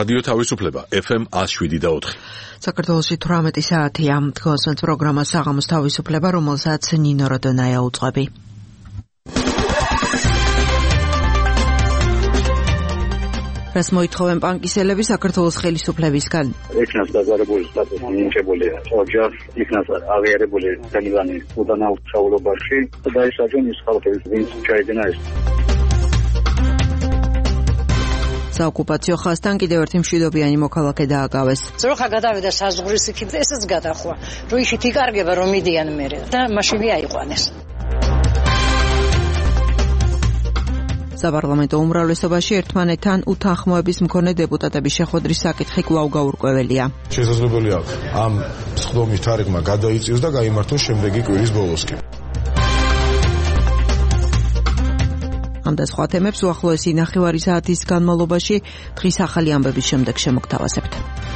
რადიო თავისუფლება FM 107.4. საქართველოში 18 საათია. გოსმენთ პროგრამა საღამოს თავისუფლება, რომელსაც ნინო როდონაია უძღვები. რას მოითხოვენ პანკისელები საქართველოს ხელისუფლებისგან? იქნას დაზარებული სტატუსი მინიჭებული ოჯახს, იქნას აღიარებული თემილანი უდანაუშაულობაში და დაისაჯონ ის ხალხი, ვინც ჩაიდინა ეს. საოკუპაციო ხაზთან კიდევ ერთი მშვიდობიანი მოქალაქე დააკავეს. ზროხა გადავიდა საზღვრის იქით, ესეც გადახვა. რომ იქით იკარგება რომ მიდიან მერე და მაშინვე აიყვანეს. საპარლამენტო უმრავლესობაში ერთმანეთთან უთანხმოების მქონე დეპუტატების შეხვედრის საკითხი კვლავ გაურკვეველია. შესაძლებელია ამ სხდომის თარიღმა გადაიწიოს და გაიმართოს შემდეგი კვირის ბოლოსკი. ამ და სხვა თემებს უახლოესი ნახევარი საათის განმავლობაში დღის ახალი ამბების შემდეგ შემოგთავაზებთ.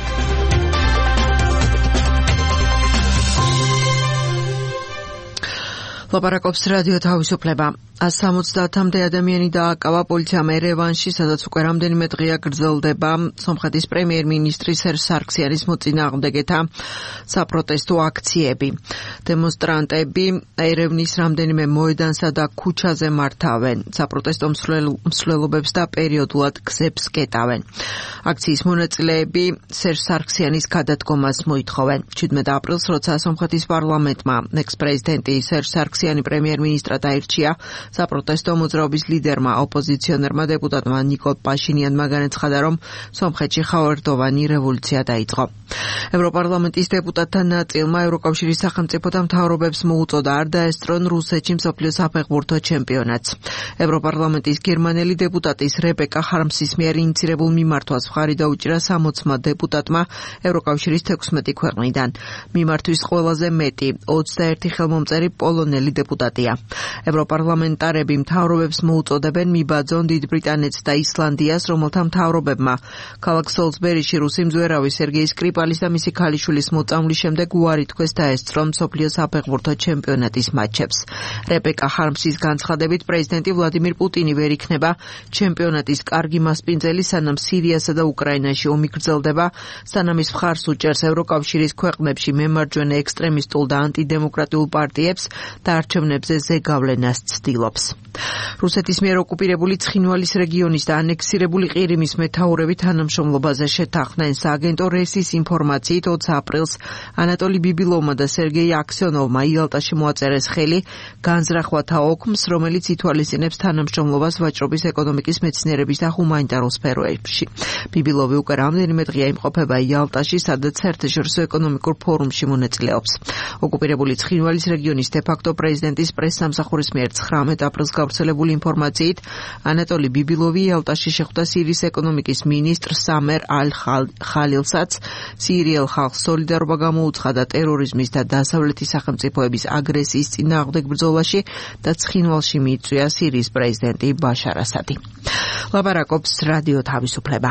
ლაპარაკობს რადიო თავისუფლება. 170-მდე ადამიანი დააკავა პოლიციამ ერევანში, სადაც უკვე რამდენიმე დღეა გრძელდება სომხეთის პრემიერ-მინისტრის სერჟ სარქსიანის მოწინააღმდეგეთა საპროტესტო აქციები. დემონსტრანტები ერევნის რამდენიმე მოედანსა და ქუჩაზე მართავენ საპროტესტო მსვლელობებს და პერიოდულად გზებს კეტავენ. აქციის მონაწილეები სერჟ სარქსიანის გადადგომას მოითხოვენ. 17 აპრილს, როცა სომხეთის პარლამენტმა ექს-პრეზიდენტი სერჟ სარქსიანი პრემიერ-მინისტრად აირჩია, საპროტესტო მოძრაობის ლიდერმა ოპოზიციონერმა დეპუტატმა ნიკოლ პაშინიანმა განაცხადა, რომ სომხეთში ხავერდოვანი რევოლუცია დაიწყო. ევროპარლამენტის დეპუტატთა ნაწილმა ევროკავშირის სახელმწიფოთა მთავრობებს მოუწოდა არ დაესწრონ რუსეთში მსოფლიო საფეხბურთო ჩემპიონატს. ევროპარლამენტის გერმანელი დეპუტატის რებეკა ჰარმსის მიერ ინიცირებულ მიმართვას მხარი დაუჭირა 60-მა დეპუტატმა ევროკავშირის 16 ქვეყნიდან. მიმართვის ყველაზე მეტი 21 ხელმომწერი პოლონელი დეპუტატია. ევროპარლამენტარები მთავრობებს მოუწოდებენ მიბაძონ დიდ ბრიტანეთს და ისლანდიას, რომელთა მთავრობებმა ქალაქ სოლსბერიში რუსი მძვერავი სერგეი სკრიპალის და მისი ქალიშვილის მოწამვლის შემდეგ უარი თქვეს დაესწრონ მსოფლიო საფეხბურთო ჩემპიონატის მატჩებს. რებეკა ჰარმსის განცხადებით, პრეზიდენტი ვლადიმირ პუტინი ვერ იქნება ჩემპიონატის კარგი მასპინძელი, სანამ სირიასა და უკრაინაში ომი გრძელდება, სანამ ის მხარს უჭერს ევროკავშირის ქვეყნებში მემარჯვენე ექსტრემისტულ და ანტიდემოკრატიულ პარტიებს და არჩევნებზე ზეგავლენას ცდილობს. რუსეთის მიერ ოკუპირებული ცხინვალის რეგიონის და ანექსირებული ყირიმის მეთაურები თანამშრომლობაზე შეთანხმდნენ. სააგენტო რესის ინფორმაციით 20 აპრილს ანატოლი ბიბილოვმა და სერგეი აქსიონოვმა იალტაში მოაწერეს ხელი განზრახვათა ოქმს, რომელიც ითვალისწინებს თანამშრომლობას ვაჭრობის, ეკონომიკის, მეცნიერების და ჰუმანიტარულ სფეროებში. ბიბილოვი უკვე რამდენიმე დღეა იმყოფება იალტაში, სადაც საერთაშორისო ეკონომიკურ ფორუმში მონაწილეობს. ოკუპირებული ცხინვალის რეგიონის დე-ფაქტო პრეზიდენტის პრესსამსახურის მიერ 19 აპრილს გავრცელებული ინფორმაციით ანატოლი ბიბილოვი იალტაში შეხვდა სირიის ეკონომიკის მინისტრ სამერ ალ-ხალილსაც. სირიელ ხალხს სოლიდარობა გამოუცხადა ტერორიზმის და დასავლეთის სახელმწიფოების აგრესიის წინააღმდეგ ბრძოლაში და ცხინვალში მიიწვია სირიის პრეზიდენტი ბაშარ ასადი. ლაპარაკობს რადიო თავისუფლება.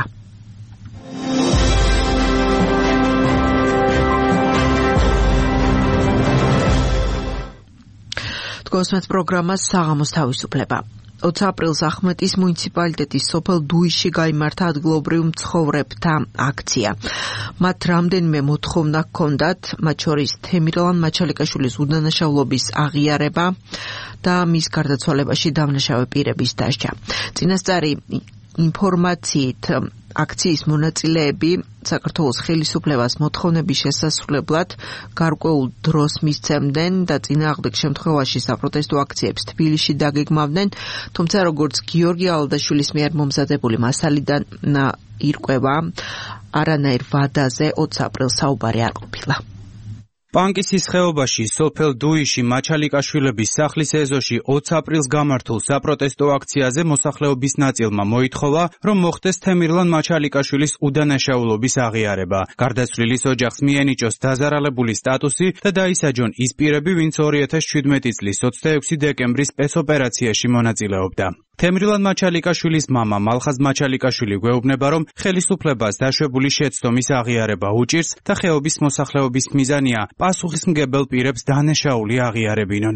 გოსმენთ პროგრამა საღამოს თავისუფლება. 20 აპრილს ახმეტის მუნიციპალიტეტის სოფელ დუიში გაიმართა ადგილობრივ მცხოვრებთა აქცია. მათ რამდენიმე მოთხოვნა ჰქონდათ, მათ შორის თემირლან მაჩალიკაშვილის უდანაშაულობის აღიარება და მის გარდაცვალებაში დამნაშავე პირების დასჯა. წინასწარი ინფორმაციით აქციის მონაწილეები საქართველოს ხელისუფლებას მოთხოვნების შესასრულებლად გარკვეულ დროს მისცემდნენ და წინააღმდეგ შემთხვევაში საპროტესტო აქციებს თბილისში დაგეგმავდნენ, თუმცა როგორც გიორგი ალდაშვილის მიერ მომზადებული მასალიდან ირკვევა, არანაირ ვადაზე 20 აპრილს საუბარი არ ყოფილა. პანკისის ხეობაში, სოფელ დუიში, მაჩალიკაშვილების სახლის ეზოში 20 აპრილს გამართულ საპროტესტო აქციაზე მოსახლეობის ნაწილმა მოითხოვა, რომ მოხდეს თემირლან მაჩალიკაშვილის უდანაშაულობის აღიარება. გარდაცვლილის ოჯახს მიენიჭოს დაზარალებული სტატუსი და დაისაჯონ ის პირები, ვინც 2017 წლის 26 დეკემბრის სპეცოპერაციაში მონაწილეობდა. თემრილან მაჩალიკაშვილის მამა მალხაზ მაჩალიკაშვილი გვეუბნება, რომ ხელისუფლებას დაშვებული შეცდომის აღიარება უჭირს და ხეობის მოსახლეობის მიზანია პასუხისმგებელ პირებს დანაშაული აღიარებინონ.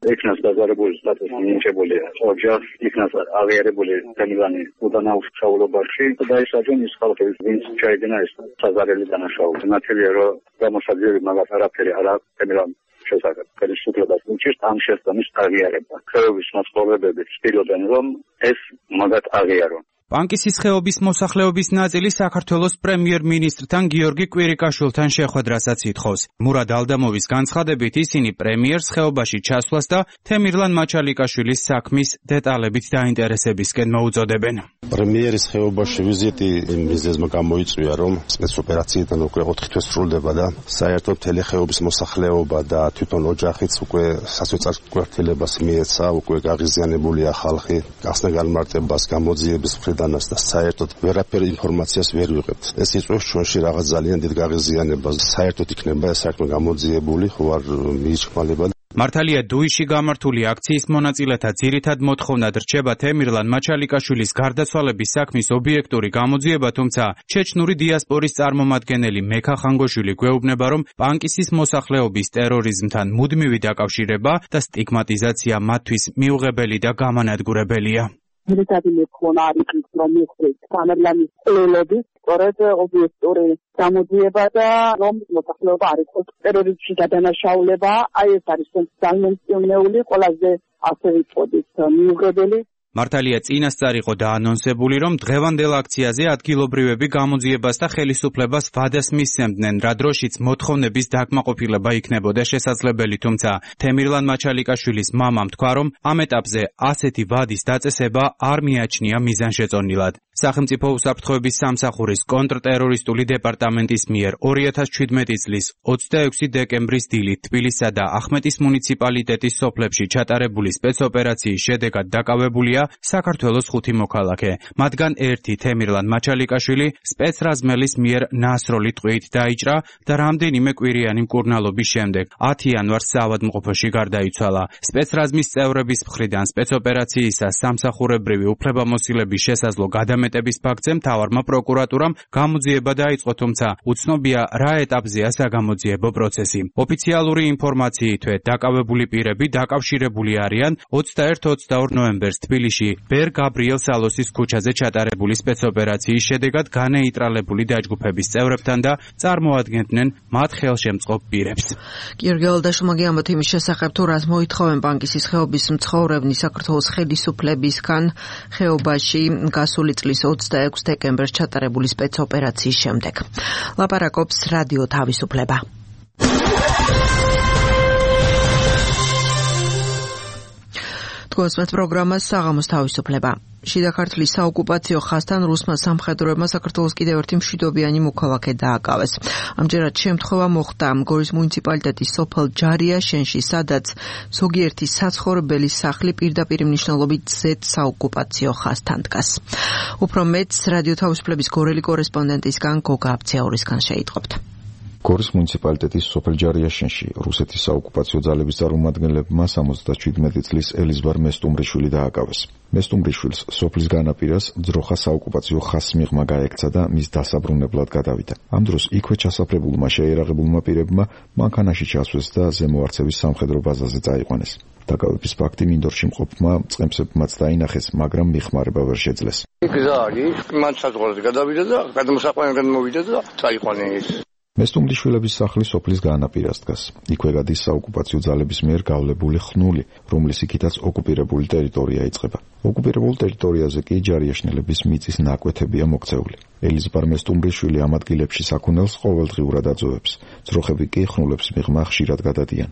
იქნას დაზარებული სტატუსი მინიჭებული ოჯახს, იქნას აღიარებული თემილანი უდანაუშაულობაში და ეს აჯონ ის ხალხი, ვინც ჩაიდინა ეს საზარელი დანაშაული. ნათელია რომ გამოსაძიები მაგათ არაფერი არ აქვს თემილან შესახებ. ხელისუფლებას უჭირს ამ შესწავლის აღიარება. ხეობის მაცხოვრებლები ცდილობენ რომ ეს მაგათ აღიარონ. პანკისის ხეობის მოსახლეობის ნაწილი საქართველოს პრემიერ-მინისტრთან გიორგი კვირიკაშვილთან შეხვედრასაც ითხოვს. მურად ალდამოვის განცხადებით ისინი პრემიერს ხეობაში ჩასვლას და თემირლან მაჩალიკაშვილის საქმის დეტალებით დაინტერესებისკენ მოუწოდებენ. პრემიერის ხეობაში ვიზიტი მიზეზმა გამოიწვია, რომ სპეცოპერაციიდან უკვე 4 თვე სრულდება და საერთოდ მთელი ხეობის მოსახლეობა და თვითონ ოჯახიც უკვე სასოწარკვეთილებას მიეცა, უკვე გაღიზიანებულია ხალხი, გახსნა განმარტებას გამოძიების მხრიდან და საერთოდ ვერაფერი ინფორმაციას ვერ ვიღებთ. ეს იწვევს ჩვენში რაღაც ძალიან დიდ გაღიზიანებას. საერთოდ იქნება ეს საქმე გამოძიებული, ხო არ მიიჩქმალება. მართალია დუიში გამართული აქციის მონაწილეთა ძირითად მოთხოვნად რჩება თემირლან მაჩალიკაშვილის გარდაცვალების საქმის ობიექტური გამოძიება, თუმცა ჩეჩნური დიასპორის წარმომადგენელი მექა ხანგოშვილი გვეუბნება, რომ პანკისის მოსახლეობის ტერორიზმთან მუდმივი დაკავშირება და სტიგმატიზაცია მათთვის მიუღებელი და გამანადგურებელია. ძირითადი მოთხოვნა არის ის, რომ მიხდეთ თემირლანის ყოლობის სწორედ ობიექტური გამოძიება და რომ მოსახლეობა არ იყოს ტერორიზმში გადანაშაულება, აი ეს არის დამემწევნეული, ყველაზე ასე ვიტყოდით მიუღებელი. მართალია წინასწარ იყო დაანონსებული, რომ დღევანდელ აქციაზე ადგილობრივები გამოძიებას და ხელისუფლებას ვადას მისცემდნენ, რა დროშიც მოთხოვნების დაკმაყოფილება იქნებოდა შესაძლებელი, თუმცა თემირლან მაჩალიკაშვილის მამამ თქვა, რომ ამ ეტაპზე ასეთი ვადის დაწესება არ მიაჩნია მიზანშეწონილად. სახელმწიფო უსაფრთხოების სამსახურის კონტრტერორისტული დეპარტამენტის მიერ 2017 წლის 26 დეკემბრის დილით თბილისსა და ახმეტის მუნიციპალიტეტის სოფლებში ჩატარებული სპეცოპერაციის შედეგად დაკავებულია საქართველოს 5 მოქალაქე. მათგან ერთი თემირლან მაჩალიკაშვილი სპეცრაზმელის მიერ ნასროლი ტყვიით დაიჭრა და რამდენიმე კვირიანი მკურნალობის შემდეგ 10 იანვარს საავადმყოფოში გარდაიცვალა. სპეცრაზმის წევრების მხრიდან სპეცოპერაციისა სამსახურებრივი უფლებამოსილების შესაძლო გადამეტების ფაქტზე მთავარმა პროკურატურამ გამოძიება დაიწყო, თუმცა უცნობია რა ეტაპზეა საგამოძიებო პროცესი. ოფიციალური ინფორმაციითვე დაკავებული პირები დაკავშირებული არიან 21-22 ნოემბერს თბილისში ბერ გაბრიელ სალოსის ქუჩაზე ჩატარებული სპეცოპერაციის შედეგად განეიტრალებული დაჯგუფების წევრებთან და წარმოადგენდნენ მათ ხელშემწყობ პირებს. გიორგი ალდაშვილმა ამბობთ იმის შესახებ, თუ რას მოითხოვენ პანკისის ხეობის მცხოვრებნი საქართველოს ხელისუფლებისგან ხეობაში გასული წლის 26 დეკემბერს ჩატარებული სპეცოპერაციის შემდეგ. ლაპარაკობს რადიო თავისუფლება. თქვენს პროგრამას საღამოს თავისუფლება. შიდა ქართლის საოკუპაციო ხაზთან რუსმა სამხედროებმა საქართველოს კიდევ ერთი მშვიდობიანი მოქალაქე დააკავეს. ამჯერად შემთხვევა მოხდა გორის მუნიციპალიტეტის სოფელ ჯარიაშენში, სადაც ზოგიერთი საცხოვრებელი სახლი პირდაპირ მნიშვნელობით ზედ საოკუპაციო ხაზთან დგას. უფრო მეტს რადიო თავისუფლების გორელი კორესპონდენტისგან გოგა აბცეაურისგან შეიტყობთ. გორის მუნიციპალიტეტის სოფელ ჯარიაშენში რუსეთის საოკუპაციო ძალების წარმომადგენლებმა 77 წლის ელიზბარ მესტუმრიშვილი დააკავეს. მესტუმრიშვილს სოფლის განაპირას ძროხა საოკუპაციო ხაზს მიღმა გაექცა და მის დასაბრუნებლად გადავიდა. ამ დროს იქვე ჩასაფრებულმა შეიარაღებულმა პირებმა მანქანაში ჩასვეს და ზემოარცევის სამხედრო ბაზაზე წაიყვანეს. დაკავების ფაქტი მინდორში მყოფმა წყემსებმაც დაინახეს, მაგრამ მიხმარება ვერ შეძლეს. გზა არის, მან საზღვარზე გადავიდა და გადმოსაყვანებლად მოვიდა და წაიყვანეს. მესტუმრიშვილების სახლი სოფლის განაპირას დგას. იქვე გადის საოკუპაციო ძალების მიერ გავლებული ხნული, რომლის იქითაც ოკუპირებული ტერიტორია იწყება. ოკუპირებულ ტერიტორიაზე კი ჯარიაშნელების მიწის ნაკვეთებია მოქცეული. ელიზბარ მესტუმრიშვილი ამ ადგილებში საქონელს ყოველდღიურად აძოვებს. ძროხები კი ხნულებს მიღმა ხშირად გადადიან.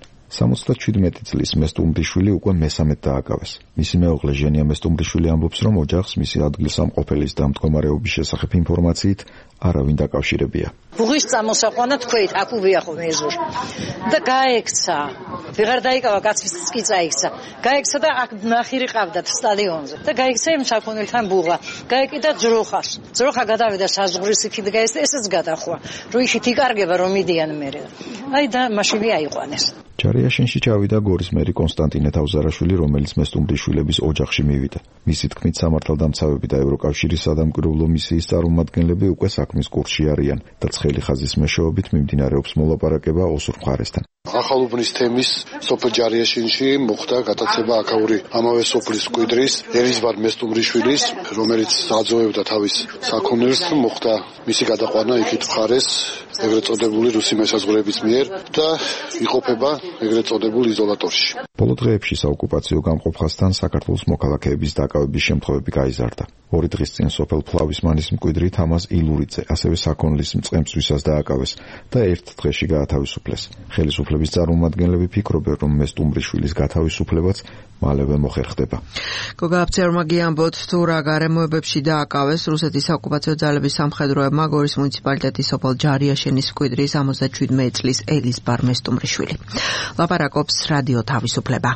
77 წლის მესტუმრიშვილი უკვე მესამედ დააკავეს. მისი მეუღლე ჟენია მესტუმრიშვილი ამბობს, რომ ოჯახს მისი ადგილსამყოფელის და მდგომარეობის შესახებ ინფორმაციით არავინ დაკავშირებია. ბუღის წამოსაყვანა თქვით, აქ უბიახო მეზურ. და გაექცა. ვეღარ დაიკავა კაცის კი წაიქცა. გაექცა და აქ ნახირი ყავდათ სტადიონზე. და გაექცა იმ საქონელთან ბუღა. გაეკიდა ძროხას. ძროხა გადავიდა საზღვრის იქით გაეს და ესეც გადახვა. რომ იქით იკარგება რომ მიდიან მერე. აი და მაშინვე აიყვანეს. ჯარიაშენში ჩავიდა გორის მერი კონსტანტინე თავზარაშვილი, რომელიც მესტუმრიშვილების ოჯახში მივიდა. მისი თქმით, სამართალდამცავები და ევროკავშირის სადამკვირვებლო მისიის წარმომადგენლები უკვე საქმის კურსში არიან და ცხელი ხაზის მეშვეობით მიმდინარეობს მოლაპარაკება ოსურ მხარესთან. ახალუბნის თემის სოფელ ჯარიაშენში მოხდა გატაცება აქაური ამავე სოფლის მკვიდრის ელიზბარ მესტუმრიშვილის, რომელიც აძოვებდა თავის საქონელს, მოხდა მისი გადაყვანა იქით მხარეს ეგრეთ წოდებული რუსი მესაზღვრეების მიერ და იყოფება ეგრეთ წოდებულ იზოლატორში. ბოლო დღეებში საოკუპაციო გამყოფხასთან საქართველოს მოქალაქეების დაკავების შემთხვევები გაიზარდა. 2 დღის წინ სოფელ ფლავისმანის მკვიდრი თამაზ ილურიძე ასევე საქონლის მწყემსვისას დააკავეს და ერთ დღეში გაათავისუფლეს. ხელისუფლების წარმომადგენლები ფიქრობენ, რომ მესტუმრიშვილის გათავისუფლებაც მალევე მოხერხდება. გოგა აფცერმაგი ამბობთ, თუ რა გარემოებებში დააკავეს რუსეთის საოკუპაციო ძალების სამხედროებმა გორის მუნიციპალიტეტის სოფელ ჯარიაშენის მკვიდრის 77 წლის ელიზბარ მესტუმრიშვილი. ლაპარაკობს რადიო თავისუფლება.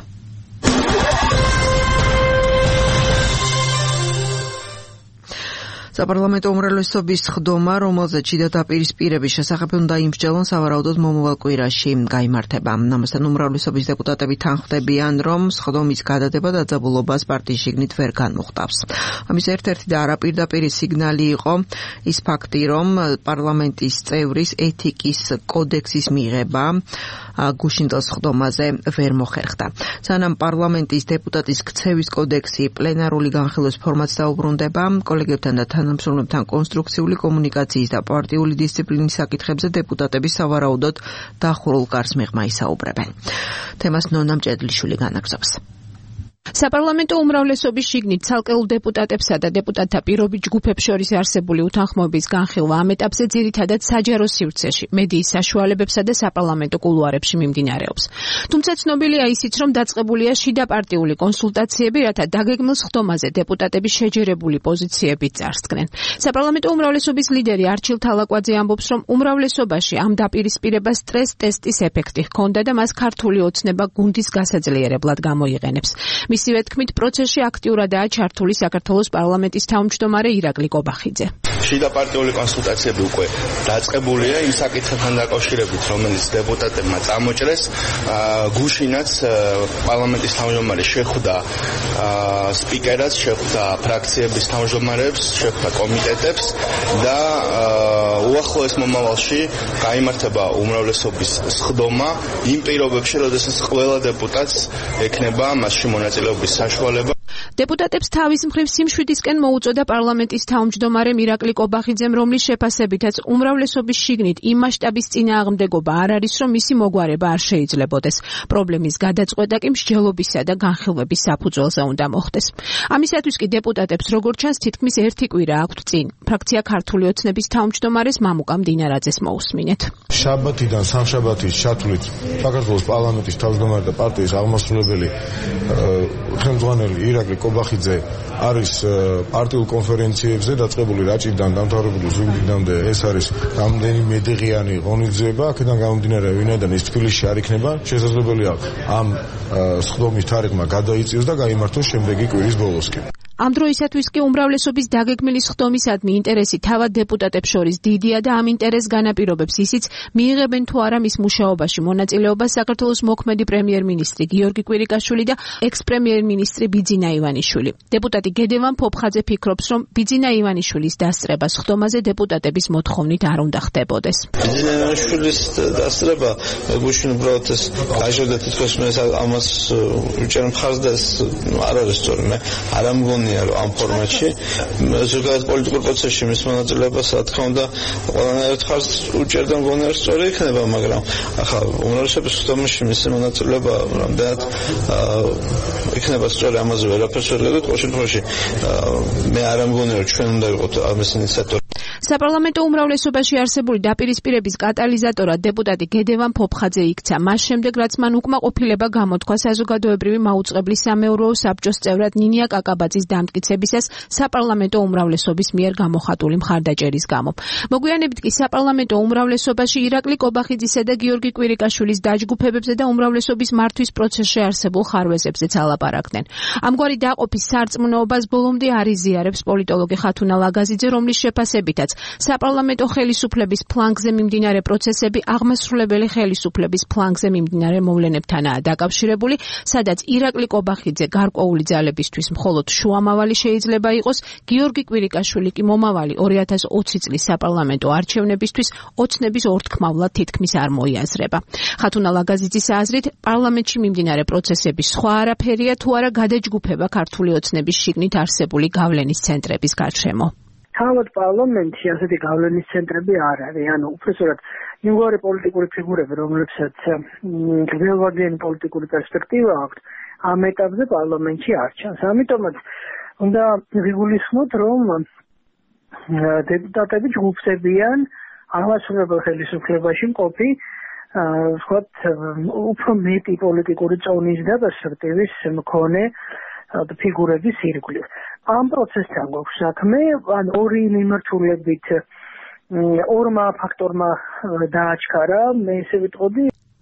საპარლამენტო უმრავლესობის ხდომა, რომელზეც შიდა დაპირისპირების შესახებ უნდა იმსჯელონ, სავარაუდოდ მომავალ კვირაში გაიმართება. ამასთან უმრავლესობის დეპუტატები თანხმდებიან, რომ სხდომის გადადება დაძაბულობას პარტიის შიგნით ვერ განუხტავს. ამის ერთ-ერთი და არაპირდაპირი სიგნალი იყო ის ფაქტი, რომ პარლამენტის წევრის ეთიკის კოდექსის მიღება გუშინდელს ხდომაზე ვერ მოხერხდა. სანამ პარლამენტის დეპუტატის ქცევის კოდექსი პლენარული განხილვის ფორმატს დაუბრუნდება, კოლეგებთან და თანამშრომლებთან კონსტრუქციული კომუნიკაციის და პარტიული დისციპლინის საკითხებზე დეპუტატები სავარაუდოდ დახურულ კარს მიღმა ისაუბრებენ. თემას ნონა მჭედლიშვილი განაგზობს. საპარლამენტო უმრავლესობის შიგნით ცალკეულ დეპუტატებსა და დეპუტატთა პირობით ჯგუფებს შორის არსებული უთანხმოების განხილვა ამ ეტაპზე ძირითადად საჯარო სივრცეში, მედიის საშუალებებსა და საპარლამენტო კულუარებში მიმდინარეობს. თუმცა ცნობილია ისიც, რომ დაწყებულია შიდაპარტიული კონსულტაციები, რათა დაგეგმილ სხდომაზე დეპუტატები შეჯერებული პოზიციებით წარსდგნენ. საპარლამენტო უმრავლესობის ლიდერი არჩილ თალაკვაძე ამბობს, რომ უმრავლესობაში ამ დაპირისპირებას სტრეს-ტესტის ეფექტი ჰქონდა და მას ქართული ოცნება გუნდის გასაძლიერებლად გამოიყენებს. მისივე თქმით, პროცესში აქტიურადაა ჩართული საქართველოს პარლამენტის თავმჯდომარე ირაკლი კობახიძე. შიდაპარტიული კონსულტაციები უკვე დაწყებულია იმ საკითხებთან დაკავშირებით, რომელიც დეპუტატებმა წამოჭრეს. გუშინაც პარლამენტის თავმჯდომარე შეხვდა სპიკერად, შეხვდა ფრაქციების თავმჯდომარეებს, შეხვდა კომიტეტებს და უახლოეს მომავალში გაიმართება უმრავლესობის სხდომა იმ პირობებში, როდესაც ყველა დეპუტატს ექნება მასში მონაწილეობის საშუალება. დეპუტატებს თავის მხრივ სიმშვიდისკენ მოუწოდა პარლამენტის თავმჯდომარემ ირაკლი კობახიძემ, რომლის შეფასებითაც უმრავლესობის შიგნით იმ მასშტაბის წინააღმდეგობა არ არის, რომ მისი მოგვარება არ შეიძლებოდეს. პრობლემის გადაწყვეტა კი მსჯელობისა და განხილვების საფუძველზე უნდა მოხდეს. ამისათვის კი დეპუტატებს როგორც ჩანს თითქმის ერთი კვირა აქვთ წინ. ფრაქცია ქართული ოცნების თავმჯდომარეს მამუკა მდინარაძეს მოусმინეთ. შაბათიდან სამშაბათის ჩათვლით საქართველოს პარლამენტის თავმჯდომარე და პარტიის აღმასრულებელი ხელმძღვანელი ირაკლი კობახიძე არის პარტიულ კონფერენციებზე დაწყებული რაჭიდან დამთავრებული ზუგდიდამდე. ეს არის რამდენიმე დღიანი ღონისძიება. აქედან გამომდინარე, ვინაიდან ის თბილისში არ იქნება, შესაძლებელია ამ სხდომის თარიღმა გადაიწიოს და გაიმართოს შემდეგი კვირის ბოლოსკენ. ამ დროისათვის კი უმრავლესობის დაგეგმილი სხდომისადმი ინტერესი თავად დეპუტატებს შორის დიდია და ამ ინტერესს განაპირობებს ისიც, მიიღებენ თუ არა მის მუშაობაში მონაწილეობას საქართველოს მოქმედი პრემიერ-მინისტრი გიორგი კვირიკაშვილი და ექს-პრემიერ-მინისტრი ბიძინა ივანიშვილი. დეპუტატი გედევან ფოფხაძე ფიქრობს, რომ ბიძინა ივანიშვილის დასწრება სხდომაზე დეპუტატების მოთხოვნით არ უნდა ხდებოდეს. ბიძინა ივანიშვილის დასწრება გუშინ უბრალოდ ეს გაჟოდა თითქოს მე ამას უჭერ მხარს და ეს არ არის სწორი. მე არ ამგონია რომ ამ ფორმატში ზოგადად პოლიტიკურ პროცესში მის მონაწილეობას რა თქმა უნდა ყველანაირად ხარს უჭერდა, მგონია რომ სწორი იქნება, მაგრამ ახლა უმრავლესობის სხდომაში მის მონაწილეობა რამდენად იქნება სწორი, ამაზე ვერაფერს ვერ ვიგებთ. ყოველ შემთხვევაში მე არ ამგონია რომ ჩვენ უნდა ვიყოთ ამის ინიციატორი. საპარლამენტო უმრავლესობაში არსებული დაპირისპირების კატალიზატორად დეპუტატი გედევან ფოფხაძე იქცა. მას შემდეგ, რაც მან უკმაყოფილება გამოთქვა საზოგადოებრივი მაუწყებლის სამეურვეო საბჭოს წევრად ნინია კაკაბაძის დამტკიცებისას საპარლამენტო უმრავლესობის მიერ გამოხატული მხარდაჭერის გამო. მოგვიანებით კი საპარლამენტო უმრავლესობაში ირაკლი კობახიძისა და გიორგი კვირიკაშვილის დაჯგუფებებზე და უმრავლესობის მართვის პროცესში არსებულ ხარვეზებზეც ალაპარაკდნენ. ამგვარი დაყოფის სარწმუნოებას ბოლომდე არ იზიარებს პოლიტოლოგი ხათუნა ლაგაზიძე, რომლის შეფასებითაც საპარლამენტო ხელისუფლების ფლანგზე მიმდინარე პროცესები აღმასრულებელი ხელისუფლების ფლანგზე მიმდინარე მოვლენებთანაა დაკავშირებული, სადაც ირაკლი კობახიძე გარკვეული ძალებისთვის მხოლოდ შუამავალი შეიძლება იყოს, გიორგი კვირიკაშვილი კი მომავალი 2020 წლის საპარლამენტო არჩევნებისთვის ოცნების ორთქმავლად თითქმის არ მოიაზრება. ხათუნა ლაგაზიძის აზრით, პარლამენტში მიმდინარე პროცესების სხვა არაფერია თუ არა გადაჯგუფება ქართული ოცნების შიგნით არსებული გავლენის ცენტრების გარშემო. თავად პარლამენტში ასეთი გავლენის ცენტრები არ არის, ანუ უბრალოდ იმგვარი პოლიტიკური ფიგურები, რომლებსაც გრძელვადიანი პოლიტიკური პერსპექტივა აქვს, ამ ეტაპზე პარლამენტში არ ჩანს. ამიტომაც უნდა ვიგულისხმოთ, რომ დეპუტატები ჯგუფებიან აღმასრულებელ ხელისუფლებაში მყოფი ვთქვათ, უფრო მეტი პოლიტიკური წონის და პერსპექტივის მქონე ფიგურების ირგვლივ. ამ პროცესთან გვაქვს საქმე, ან ორი მიმართულებით ორმა ფაქტორმა დააჩქარა, მე ესე ვიტყოდი.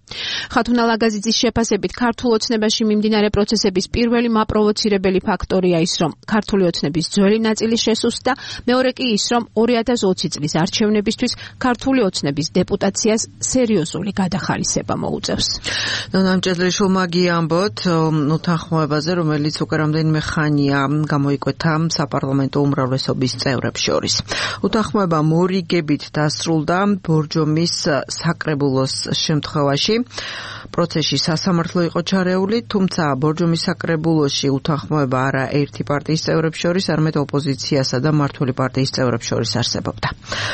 ხათუნა ლაგაზიძის შეფასებით ქართულ ოცნებაში მიმდინარე პროცესების პირველი მაპროვოცირებელი ფაქტორია ის, რომ ქართული ოცნების ძველი ნაწილი შესუსტდა, მეორე კი ის, რომ 2020 წლის არჩევნებისთვის ქართული ოცნების დეპუტაციას სერიოზული გადახალისება მოუწევს. ნამჭედრიშვილმა გიამბოთ უთანხმოებაზე, რომელიც უკვე რამდენიმე ხანია გამოიკვეთა საპარლამენტო უმრავლესობის წევრებს შორის. უთანხმოება მორიგებით დასრულდა ბორჯომის საკრებულოს შემთხვევაში. პროცესში სასამართლო იყო ჩარეული, თუმცა ბორჯომის საკრებულოში უთანხმოება არა ერთი პარტიის წევრებს შორის, არამედ ოპოზიციასა და მმართველი პარტიის წევრებს შორის არსებობდა.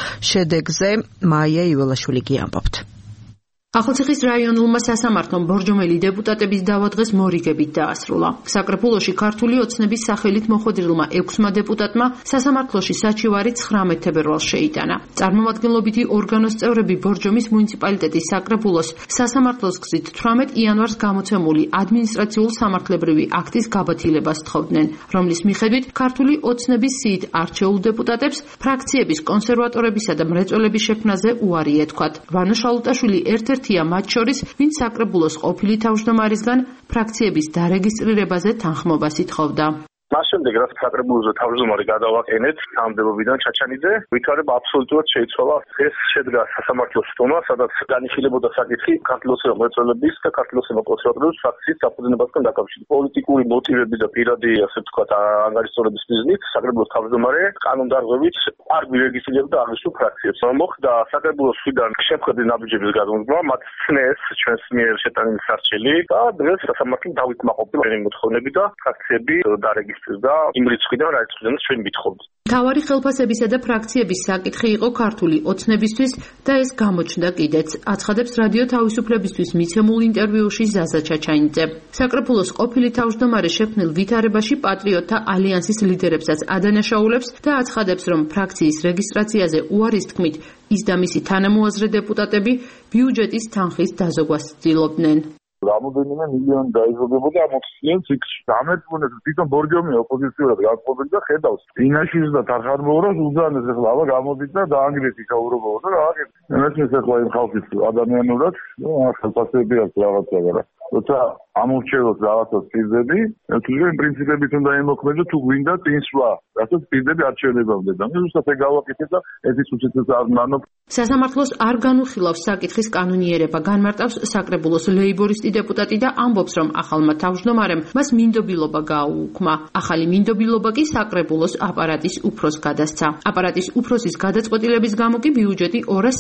შედეგზე მაია იველაშვილი გიამბობთ. ახალციხის რაიონულმა სასამართლომ ბორჯომელი დეპუტატების დავა დღეს მორიგებით დაასრულა. საკრებულოში ქართული ოცნების სახელით მოხვედრილმა 6 დეპუტატმა სასამართლოში საჩივარი 19 თებერვალს შეიტანა. წარმომადგენლობითი ორგანოს წევრები ბორჯომის მუნიციპალიტეტის საკრებულოს სასამართლოს გზით 18 იანვარს გამოცემული ადმინისტრაციულ-სამართლებრივი აქტის გაბათილებას თხოვდნენ, რომლის მიხედვით ქართული ოცნების სიით არჩეულ დეპუტატებს ფრაქციების კონსერვატორებისა და მრეწველების შექმნაზე უარი ეთქვათ. ვანო შალუტაშვილი ერთ-ერთია მათ შორის, ვინც საკრებულოს ყოფილი თავმჯდომარისგან ფრაქციების დარეგისტრირებაზე თანხმობას ითხოვდა. მას შემდეგ რაც საკრებულოზე თავმჯდომარე გადავაყენეთ სამდებობიდან ჩაჩანიძე, ვითარებ აბსოლუტურად შეიცვალა ეს შედგა სასამართლოს თომა, სადაც განიხილებოდა საკითხი ქართლის მრეწველების და ქართლის კონსერვატორების ფრაქციის საფუძნებასთან დაკავშირებით. პოლიტიკური მოტივები და პირადი, ასე ვთქვათ, ანგარიშწორების მიზნით საკრებულოს თავმჯდომარე კანონდარღვევით არ გვირეგისტრირებდა აღნიშნულ ფრაქციებს. მოხდა საკრებულოს მხრიდან შეხვედრის ნაბიჯების გადმოსვლა, მათ ცნეს ჩვენს მიერ შეტანილი სარჩელი და დღეს სასამართლომ დავითმაყოფილა მოთხოვნები და ფრაქციები დარეგისტრირდა. და იმ რიცხვიდან რა რიცხვიდან ჩვენ ვითხოვთ. მთავარი ხელფასებისა და ფრაქციების საკითხი იყო ქართული ოცნებისთვის და ეს გამოჩნდა კიდეც, აცხადებს რადიო თავისუფლებისთვის მიცემულ ინტერვიუში ზაზა ჩაჩანიძე. საკრებულოს ყოფილი თავმჯდომარე შექმნილ ვითარებაში პატრიოტთა ალიანსის ლიდერებსაც ადანაშაულებს და აცხადებს, რომ ფრაქციის რეგისტრაციაზე უარის თქმით ის და მისი თანამოაზრე დეპუტატები ბიუჯეტის თანხის დაზოგვას ცდილობდნენ. რამოდენიმე მილიონი დაიზოგებოდა ამ ოქციონს იქში. ამერტყუნებს თვითონ ბორჯომი ოპოზიციურად გაყოფილი და ხედავს. წინაშის და თანხმოურას უზანეს ახლა აბა გამოდით და დაანგრიეს იქაურობო და რა აღარ. მესმის ახლა იმ ხალხის ადამიანურად, ხელფასები აქვს რაღაცა და როცა ამორჩევოს რაღაცას პირდები, თვითონ პრინციპებით უნდა იმოქმედო თუ გვინდა წინსვლა, რასაც პირდები არჩევნებამდე და ზუსტად ეგ გავაკეთე და ესის უცეთეს არ მანობ. სასამართლოს არ განუხილავს საკითხის კანონიერება, განმარტავს საკრებულოს ლეიბორისტი დეპუტატი და ამბობს, რომ ახალმა თავმჯდომარემ მას მინდობილობა გააუქმა. ახალი მინდობილობა კი საკრებულოს აპარატის უფროსს გადასცა. აპარატის უფროსის გადაწყვეტილების გამო კი ბიუჯეტი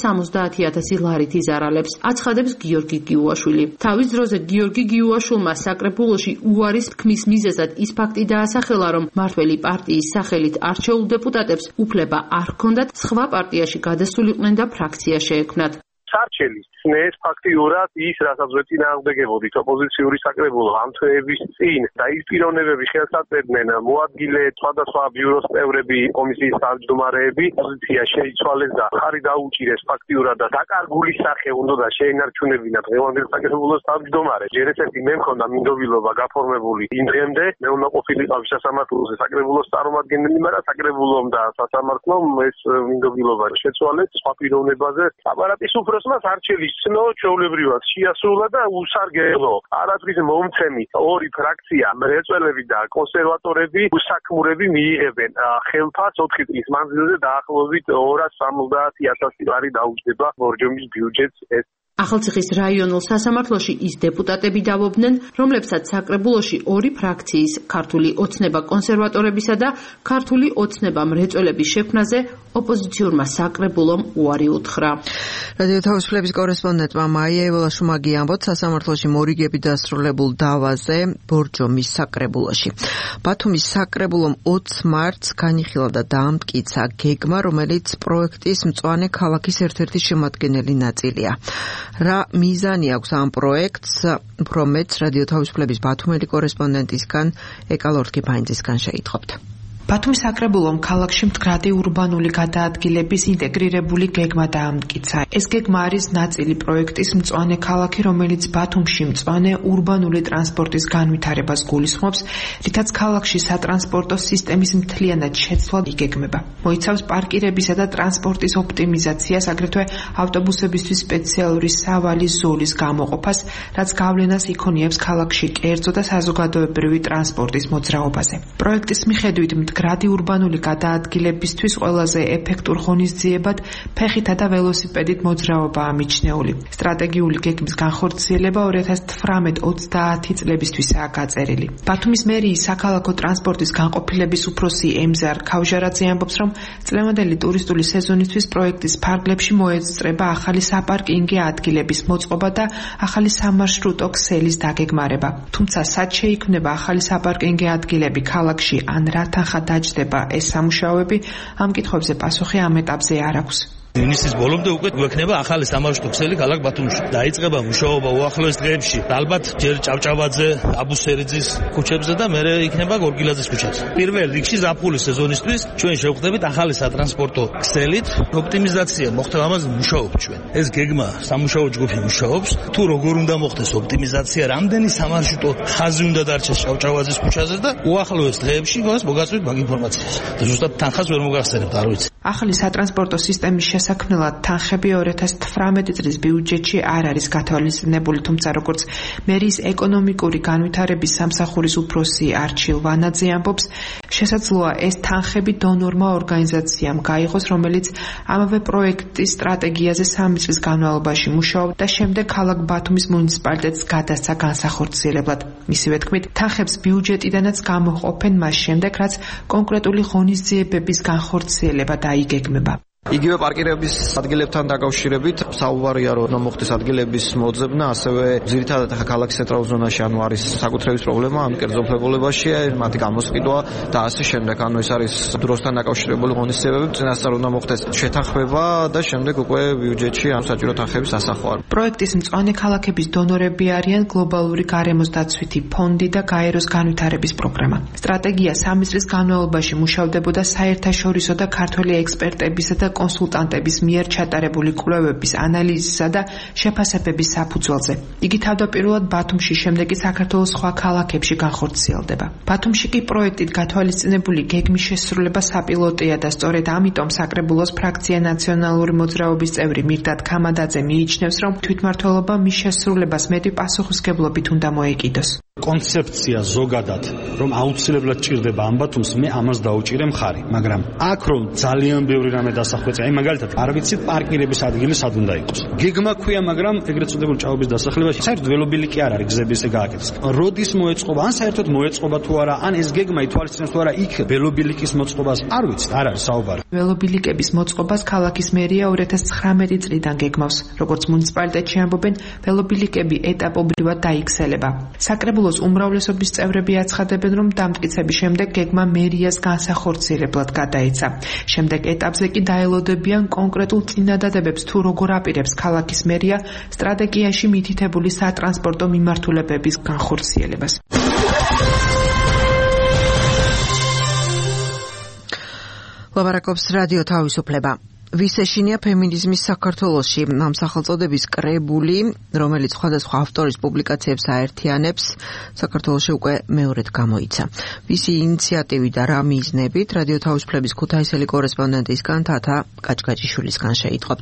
270,000 ლარით იზარალებს, აცხადებს გიორგი გიუაშვილი. თავის დროზე გიორგი გიუაშვილმა საკრებულოში უარის თქმის მიზეზად ის ფაქტი დაასახელა, რომ მმართველი პარტიის სახელით არჩეულ დეპუტატებს უფლება არ ჰქონდათ სხვა პარტიაში გადასულიყვნენ და ფრაქცია შეექმნათ. სარჩელის ცნეს ფაქტიურად ის, რასაც ვეწინააღმდეგებოდით ოპოზიციური საკრებულო ამ თვეების წინ და ის პიროვნებები ხელსაწერდნენ მოადგილე სხვადასხვა ბიუროს წევრები, კომისიის თავმჯდომარეები, პოზიცია შეიცვალეს და ხარი დაუჭირეს ფაქტიურად და დაკარგული სახე უნდა შეენარჩუნებინა დღევანდელ საკრებულოს თავმჯდომარე. ჯერ ესეთი მე მქონდა მინდობილობა გაფორმებული იმ დღემდე, მე უნდა ყოფილიყავი სასამართლოზე საკრებულოს წარმომადგენელი, მაგრამ საკრებულომ და სასამართლომ ეს მინდობილობა შეცვალეს სხვა პიროვნებაზე. აპარატის უფროსი უფროსმას არჩევის ცნო ჩვეულებრივად შეასრულა და უსარგებლო არასდროს მომცემი ორი ფრაქცია მრეწველები და კონსერვატორები უსაქმურები მიიღებენ ხელფას 4 წლის მანძილზე დაახლოებით 270,000 ლარი დაუჯდება ბორჯომის ბიუჯეტს ეს ახალციხის რაიონულ სასამართლოში ის დეპუტატები დავობდნენ, რომლებსაც საკრებულოში ორი ფრაქციის, ქართული ოცნება კონსერვატორებისა და ქართული ოცნება მრეწველების შექმნაზე ოპოზიციურმა საკრებულომ უარი უთხრა. რადიო თავისუფლების კორესპონდენტმა მაია ევოლაშუმაგი ამბობს სასამართლოში მორიგები დასრულებულ დავაზე ბორჯომის საკრებულოში. ბათუმის საკრებულომ 20 მარტს განიხილა და დაამტკიცა გეგმა, რომელიც პროექტის მწვანე ქალაქის ერთ-ერთი შემადგენელი ნაწილია. რა მიზანი აქვს ამ პროექტს? უფრო მეტს რადიო თავისუფლების ბათუმელი კორესპონდენტისგან ეკალორთკიფაინძისგან შეიტყობთ. ბათუმის საკრებულომ ქალაქში მდგრადი ურბანული გადაადგილების ინტეგრირებული გეგმა დაამტკიცა. ეს გეგმა არის ნაწილი პროექტის მწვანე ქალაქი, რომელიც ბათუმში მწვანე ურბანული ტრანსპორტის განვითარებას გულისხმობს, რითაც ქალაქში სატრანსპორტო სისტემის მთლიანად შეცვლა იგეგმება. მოიცავს პარკირებისა და ტრანსპორტის ოპტიმიზაციას, აგრეთვე ავტობუსებისთვის სპეციალური სავალი ზოლის გამოყოფას, რაც გავლენას იქონიებს ქალაქში კერძო და საზოგადოებრივი ტრანსპორტის მოძრაობაზე. პროექტის მიხედვით მდგრადი ურბანული გადაადგილებისთვის ყველაზე ეფექტურ ღონისძიებად ფეხითა და ველოსიპედით მოძრაობაა მიჩნეული. სტრატეგიული გეგმის განხორციელება 2018-30 წლებისთვისაა გაწერილი. ბათუმის მერიის საქალაქო ტრანსპორტის განყოფილების უფროსი ემზარ ქავჟარაძე ამბობს, რომ წლევანდელი ტურისტული სეზონისთვის პროექტის ფარგლებში მოეწრება ახალი საპარკინგი ადგილების მოწყობა და ახალი სამარშრუტო ქსელის დაგეგმარება. თუმცა სად შეიქმნება ახალი საპარკინგი ადგილები ქალაქში ან რათან დაჯდება ეს სამუშაოები, ამ კითხვებზე პასუხი ამ ეტაპზე არ აქვს. ივნისის ბოლომდე უკვე გვექნება ახალი სამარშრუტო ქსელი ქალაქ ბათუმში. დაიწყება მუშაობა უახლოეს დღეებში. ალბათ ჯერ ჭავჭავაძე, აბუსერიძის ქუჩებზე და მერე იქნება გორგილაძის ქუჩაზე. პირველ რიგში ზაფხულის სეზონისთვის ჩვენ შევხვდებით ახალი სატრანსპორტო ქსელით. ოპტიმიზაცია მოხდება, ამაზე მუშაობთ ჩვენ. ეს გეგმა სამუშაო ჯგუფი მუშაობს. თუ როგორ უნდა მოხდეს ოპტიმიზაცია, რამდენი სამარშრუტო ხაზი უნდა დარჩეს ჭავჭავაძის ქუჩაზე და უახლოეს დღეებში მოგაწვით მაგ ინფორმაციას. და ზუსტად თანხას ვერ მოგახსენებთ, არ ვიცი. ახალი სატრანსპორტო სისტემის შესაქმნელად თანხები 2018 წლის ბიუჯეტში არ არის გათვალისწინებული, თუმცა როგორც მერიის ეკონომიკური განვითარების სამსახურის უფროსი არჩილ ვანაძე ამბობს, შესაძლოა ეს თანხები დონორმა ორგანიზაციამ გაიღოს, რომელიც ამავე პროექტის სტრატეგიაზე 3 წლის განმავლობაში მუშაობდა და შემდეგ ქალაქ ბათუმის მუნიციპალიტეტს გადასცა განსახორციელებლად. მისივე თქმით, თანხებს ბიუჯეტიდანაც გამოყოფენ მას შემდეგ, რაც კონკრეტული ღონისძიებების განხორციელება დაიგეგმება. იგივე პარკირების ადგილებთან დაკავშირებით საუბარია, რომ მოხდეს ადგილების მოძებნა, ასევე ძირითადად ახლა ქალაქის ცენტრალურ ზონაში ანუ არის საკუთრების პრობლემა, ამ კერძო უფლებულებაში, მათი გამოსყიდვა და ასე შემდეგ. ანუ ეს არის დროსთან დაკავშირებული ღონისძიებები, წინასწარ უნდა მოხდეს შეთანხმება და შემდეგ უკვე ბიუჯეტში ამ საჭირო თანხების ასახვა. პროექტის მწვანე ქალაქების დონორები არიან გლობალური გარემოს დაცვითი ფონდი და გაეროს განვითარების პროგრამა. სტრატეგია 3 წლის განმავლობაში მუშავდებოდა საერთაშორისო და ქართველი ექსპერტებისა და კონსულტანტების მიერ ჩატარებული კვლევების ანალიზისა და შეფასებების საფუძველზე. იგი თავდაპირველად ბათუმში, შემდეგ კი საქართველოს სხვა ქალაქებში განხორციელდება. ბათუმში კი პროექტით გათვალისწინებული გეგმის შესრულება საპილოტია და სწორედ ამიტომ საკრებულოს ფრაქცია ნაციონალური მოძრაობის წევრი მირდად ქამადაძე მიიჩნევს, რომ თვითმმართველობა მის შესრულებას მეტი პასუხისმგებლობით უნდა მოეკიდოს. კონცეფცია ზოგადად, რომ აუცილებლად ჭირდება ამ ბათუმს, მე ამას დაუჭირე მხარი, მაგრამ აქ რომ ძალიან ბევრი რამე დასახვეწია, აი მაგალითად, არ ვიცი პარკირების ადგილი სად უნდა იყოს. გეგმა ქვია, მაგრამ ეგრეთ წოდებული ჭაობის დასახლებაში საერთოდ ველობილიკი არ არის გზები ესე გააკეთეს. როდის მოეწყობა, ან საერთოდ მოეწყობა თუ არა, ან ეს გეგმა ითვალისწინებს თუ არა იქ ველობილიკის მოწყობას, არ ვიცი, არ არის საუბარი. ველობილიკების მოწყობას ქალაქის მერია 2019 წლიდან გეგმავს. როგორც მუნიციპალიტეტში ამბობენ, ველობილიკები ეტაპობრივად დაიქცელება. საკრებულოს უმრავლესობის წევრები აცხადებენ, რომ დამტკიცების შემდეგ გეგმა მერიას განსახორციელებლად გადაეცა. შემდეგ ეტაპზე კი დაელოდებიან კონკრეტულ წინადადებებს, თუ როგორ აპირებს ქალაქის მერია სტრატეგიაში მითითებული სატრანსპორტო მიმართულებების განხორციელებას. ლაპარაკობს რადიო თავისუფლება. ვის ეშინია ფემინიზმის საქართველოში? ამ სახელწოდების კრებული, რომელიც სხვადასხვა ავტორის პუბლიკაციებს აერთიანებს, საქართველოში უკვე მეორედ გამოიცა. ვისი ინიციატივით და რა მიზნებით? რადიო თავისუფლების ქუთაისელი კორესპონდენტისგან თათა კაჭკაჭიშვილისგან შეიტყობთ.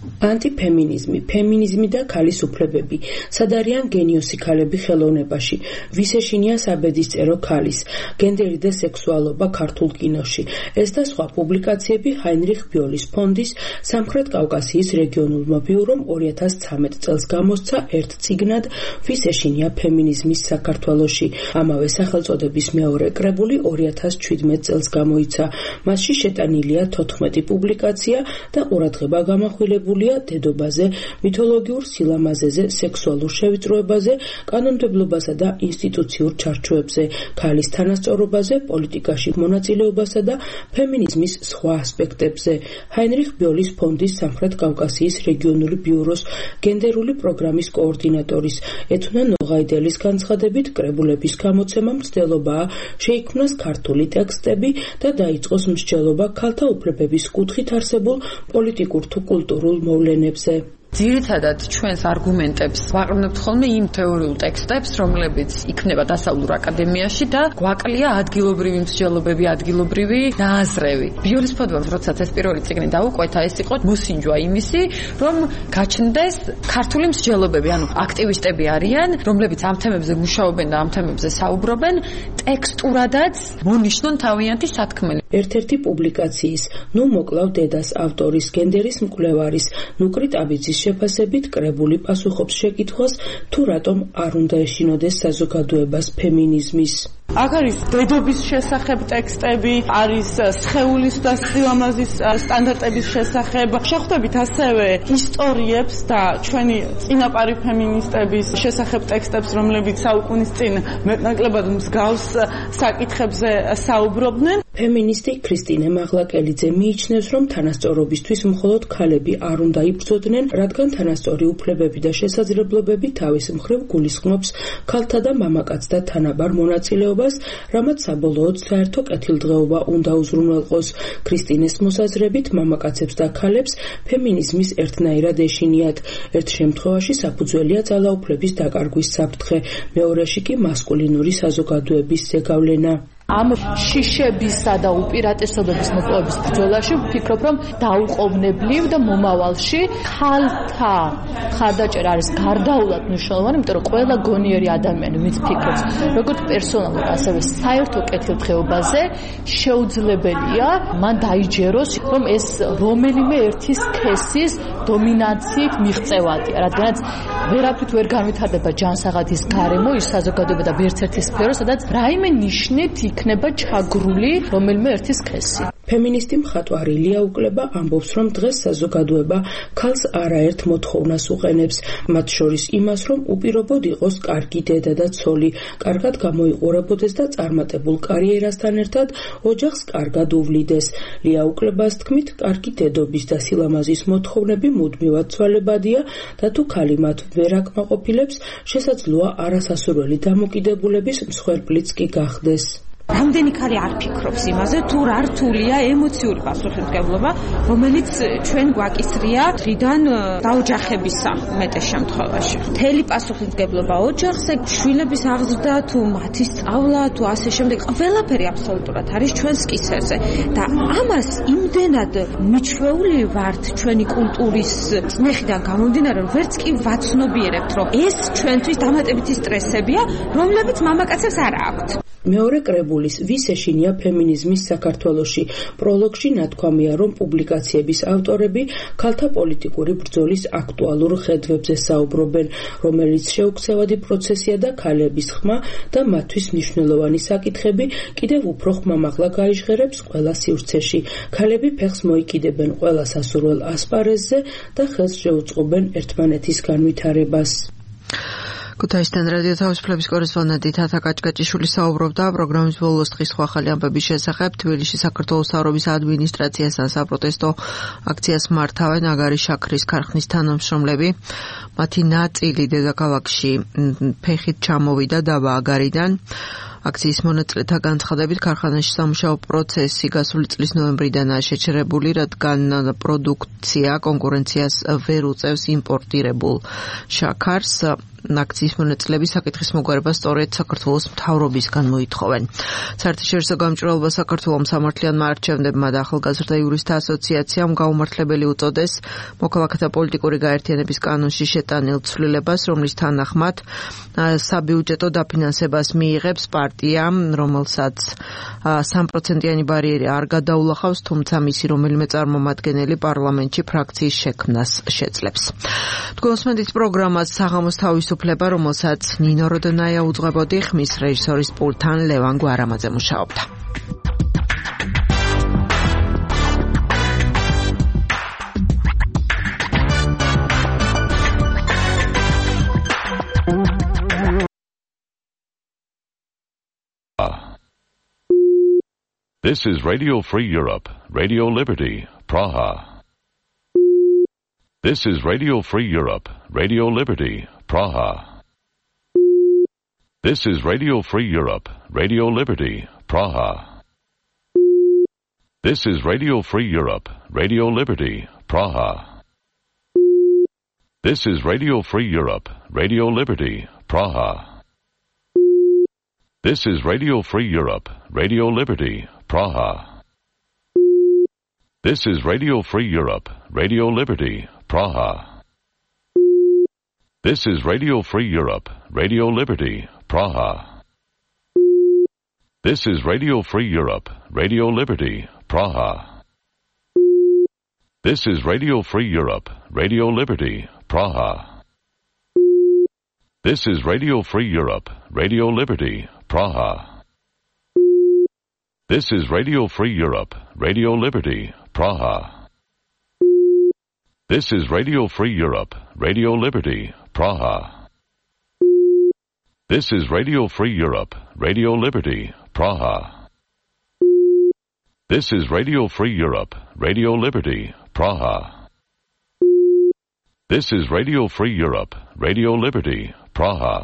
ანტიფემინიზმი, ფემინიზმი და ქალის უფლებები. სად არიან გენიოსი ქალები ხელოვნებაში? ვის ეშინია საბედისწერო ქალის? გენდერი და სექსუალობა ქართულ კინოში. ეს და სხვა პუბლიკაციები ჰაინრიხ ბიოლის ფონდის სამხრეთ კავკასიის რეგიონულმა ბიურომ 2013 წელს გამოსცა ერთ წიგნად ვის ეშინია ფემინიზმის საქართველოში. ამავე სახელწოდების მეორე კრებული 2017 წელს გამოიცა. მასში შეტანილია 14 პუბლიკაცია და ყურადღება გამახვილებულია დედობაზე, მითოლოგიურ სილამაზეზე, სექსუალურ შევიწროებაზე, კანონმდებლობასა და ინსტიტუციურ ჩარჩოებზე, ქალის თანასწორობაზე, პოლიტიკაში მონაწილეობასა და ფემინიზმის სხვა ასპექტებზე. ჰაინრიხ ბიოლის ფონდის სამხრეთ კავკასიის რეგიონული ბიუროს გენდერული პროგრამის კოორდინატორის ეთუნა ნოღაიდელის განცხადებით, კრებულების გამოცემა მცდელობაა შეიქმნას ქართული ტექსტები და დაიწყოს მსჯელობა ქალთა უფლებების კუთხით არსებულ პოლიტიკურ თუ კულტურულ მოვლენებზე. ძირითადად ჩვენს არგუმენტებს ვაყრდნობთ ხოლმე იმ თეორიულ ტექსტებს, რომლებიც იქნება დასავლურ აკადემიაში და გვაკლია ადგილობრივი მსჯელობები, ადგილობრივი ნააზრევი. ბიოლის ფონდმა, როდესაც ეს პირველი წიგნი დაუკვეთა, ეს იყო მოსინჯვა იმისი, რომ გაჩნდეს ქართული მსჯელობები, ანუ აქტივისტები არიან, რომლებიც ამ თემებზე მუშაობენ და ამ თემებზე საუბრობენ, ტექსტურადაც მონიშნონ თავიანთი სათქმელი. ერთ-ერთი პუბლიკაციის ნუ მოკლავ დედას ავტორის გენდერის მკვლევარის ნუკრი ტაბიძის შეფასებით კრებული პასუხობს შეკითხვას თუ რატომ არ უნდა ეშინოდეს საზოგადოებას ფემინიზმის. აქ არის დედობის შესახებ ტექსტები, არის სხეულის და სილამაზის სტანდარტების შესახებ. შეხვდებით ასევე ისტორიებს და ჩვენი წინაპარი ფემინისტების შესახებ ტექსტებს, რომლებიც საუკუნის წინ მეტნაკლებად მსგავს საკითხებზე საუბრობდნენ. ფემინისტი ქრისტინე მაღლაკელიძე მიიჩნევს, რომ თანასწორობისთვის მხოლოდ ქალები არ უნდა იბრძოდნენ, რადგან თანასწორი უფლებები და შესაძლებლობები თავის მხრივ გულისხმობს ქალთა და მამაკაცთა თანაბარ მონაწილეობას, რამაც საბოლოოდ საერთო კეთილდღეობა უნდა უზრუნველყოს. ქრისტინეს მოსაზრებით, მამაკაცებს და ქალებს ფემინიზმის ერთნაირად ეშინიათ. ერთ შემთხვევაში საფუძველია ძალაუფლების დაკარგვის საფრთხე, მეორეში კი მასკულინური საზოგადოების ზეგავლენა. ამ შიშებისა და უპირატესობების მოპოვების ბრძოლაში ვფიქრობ, რომ დაუყოვნებლივ და მომავალში ქალთა მხარდაჭერა არის გარდაულად მნიშვნელოვანი, იმიტომ რომ ყველა გონიერი ადამიანი ვინც ფიქრობს როგორც პერსონალურ, ასევე საერთო კეთილდღეობაზე, შეუძლებელია მან დაიჯეროს, რომ ეს რომელიმე ერთი სქესის დომინანციით მიღწევადია, რადგანაც ვერაფრით ვერ განვითარდება ჯანსაღადის გარემო ის საზოგადოება და ვერც ერთი სფერო, სადაც რაიმე ნიშნით იქნება ჩაგრული რომელიმე ერთი სქესი. ფემინისტი მხატვარი ლია უკლება ამბობს, რომ დღეს საზოგადოება ქალს არაერთ მოთხოვნას უყენებს, მათ შორის იმას, რომ უპირობოდ იყოს კარგი დედა და ცოლი, კარგად გამოიყურებოდეს და წარმატებულ კარიერასთან ერთად ოჯახს კარგად უვლიდეს. ლია უკლებას თქმით, კარგი დედობის და სილამაზის მოთხოვნები მუდმივად ცვალებადია და თუ ქალი მათ ვერ აკმაყოფილებს, შესაძლოა არასასურველი დამოკიდებულების მსხვერპლიც კი გახდეს. რამდენი ქალი არ ფიქრობს იმაზე, თუ რა რთულია ემოციური პასუხისმგებლობა, რომელიც ჩვენ გვაკისრია დღიდან დაოჯახებისა მეტეს შემთხვევაში. მთელი პასუხისმგებლობა ოჯახზე, შვილების აღზრდა, თუ მათი სწავლა, თუ ასე შემდეგ, ყველაფერი აბსოლუტურად არის ჩვენს კისერზე. და ამას იმდენად მიჩვეული ვართ ჩვენი კულტურის წნეხიდან გამომდინარე, რომ ვერც კი ვაცნობიერებთ, რომ ეს ჩვენთვის დამატებითი სტრესებია, რომლებიც მამაკაცებს არ აქვთ. მეორე კრებულის ვის ეშინია ფემინიზმის საქართველოში პროლოგში ნათქვამია, რომ პუბლიკაციების ავტორები ქალთა პოლიტიკური ბრძოლის აქტუალურ ხედვებზე საუბრობენ, რომელიც შეუქცევადი პროცესია და ქალების ხმა და მათთვის მნიშვნელოვანი საკითხები კიდევ უფრო ხმამაღლა გაიჟღერებს ყველა სივრცეში. ქალები ფეხს მოიკიდებენ ყველა სასურველ ასპარეზზე და ხელს შეუწყობენ ერთმანეთის განვითარებას. ქუთაისთან რადიო თავისუფლების კორესპონდენტი თათა კაჭკაჭიშვილი საუბრობდა პროგრამის ბოლოს დღის ხვახალი ამბების შესახებ. თბილისში საქართველოს მთავრობის ადმინისტრაციასთან საპროტესტო აქციას მართავენ აგარის შაქრის ქარხნის თანამშრომლები. მათი ნაწილი დედაქალაქში ფეხით ჩამოვიდა დაბა აგარიდან. აქციის მონაწილეთა განცხადებით, ქარხანაში სამუშაო პროცესი გასული წლის ნოემბრიდანაა შეჩერებული, რადგან პროდუქცია კონკურენციას ვერ უწევს იმპორტირებულ შაქარს. აქციის მონაწილეები საკითხის მოგვარება სწორედ საქართველოს მთავრობისგან მოითხოვენ. საერთაშორისო გამჭვირვალობა საქართველოს სამართლიანმა არჩევნებმა და ახალგაზრდა იურისტთა ასოციაციამ გაუმართლებელი უწოდეს მოქალაქეთა პოლიტიკური გაერთიანების კანონში შეტანილ ცვლილებას, რომლის თანახმად საბიუჯეტო დაფინანსებას მიიღებს პარტია, რომელსაც 3%-იანი ბარიერი არ გადაულახავს, თუმცა მისი რომელიმე წარმომადგენელი პარლამენტში ფრაქციის შექმნას შეძლებს. თქვენ უსმენთ პროგრამას საღამოს თავისუფლება, რომელსაც ნინო როდონაია უძღვებოდი, ხმის რეჟისორის პულტთან ლევან გვარამაძე მუშაობდა. This is Radio Free Europe, Radio Liberty, Praha. This is Radio Free Europe, Radio Liberty, Praha. This is Radio Free Europe, Radio Liberty, Praha. This is Radio Free Europe, Radio Liberty, Praha. This is Radio Free Europe, Radio Liberty, Praha. This is Radio Free Europe, Radio Liberty, Praha. This is Radio Free Europe, Radio Liberty, Praha. This is Radio Free Europe, Radio Liberty, Praha. This is Radio Free Europe, Radio Liberty, Praha. This is Radio Free Europe, Radio Liberty, Praha. This is Radio Free Europe, Radio Liberty, Praha. This is Radio Free Europe, Radio Liberty, Praha. This is Radio Free Europe, Radio Liberty, Praha. This is Radio Free Europe, Radio Liberty, Praha. This is Radio Free Europe, Radio Liberty, Praha. This is Radio Free Europe, Radio Liberty, Praha.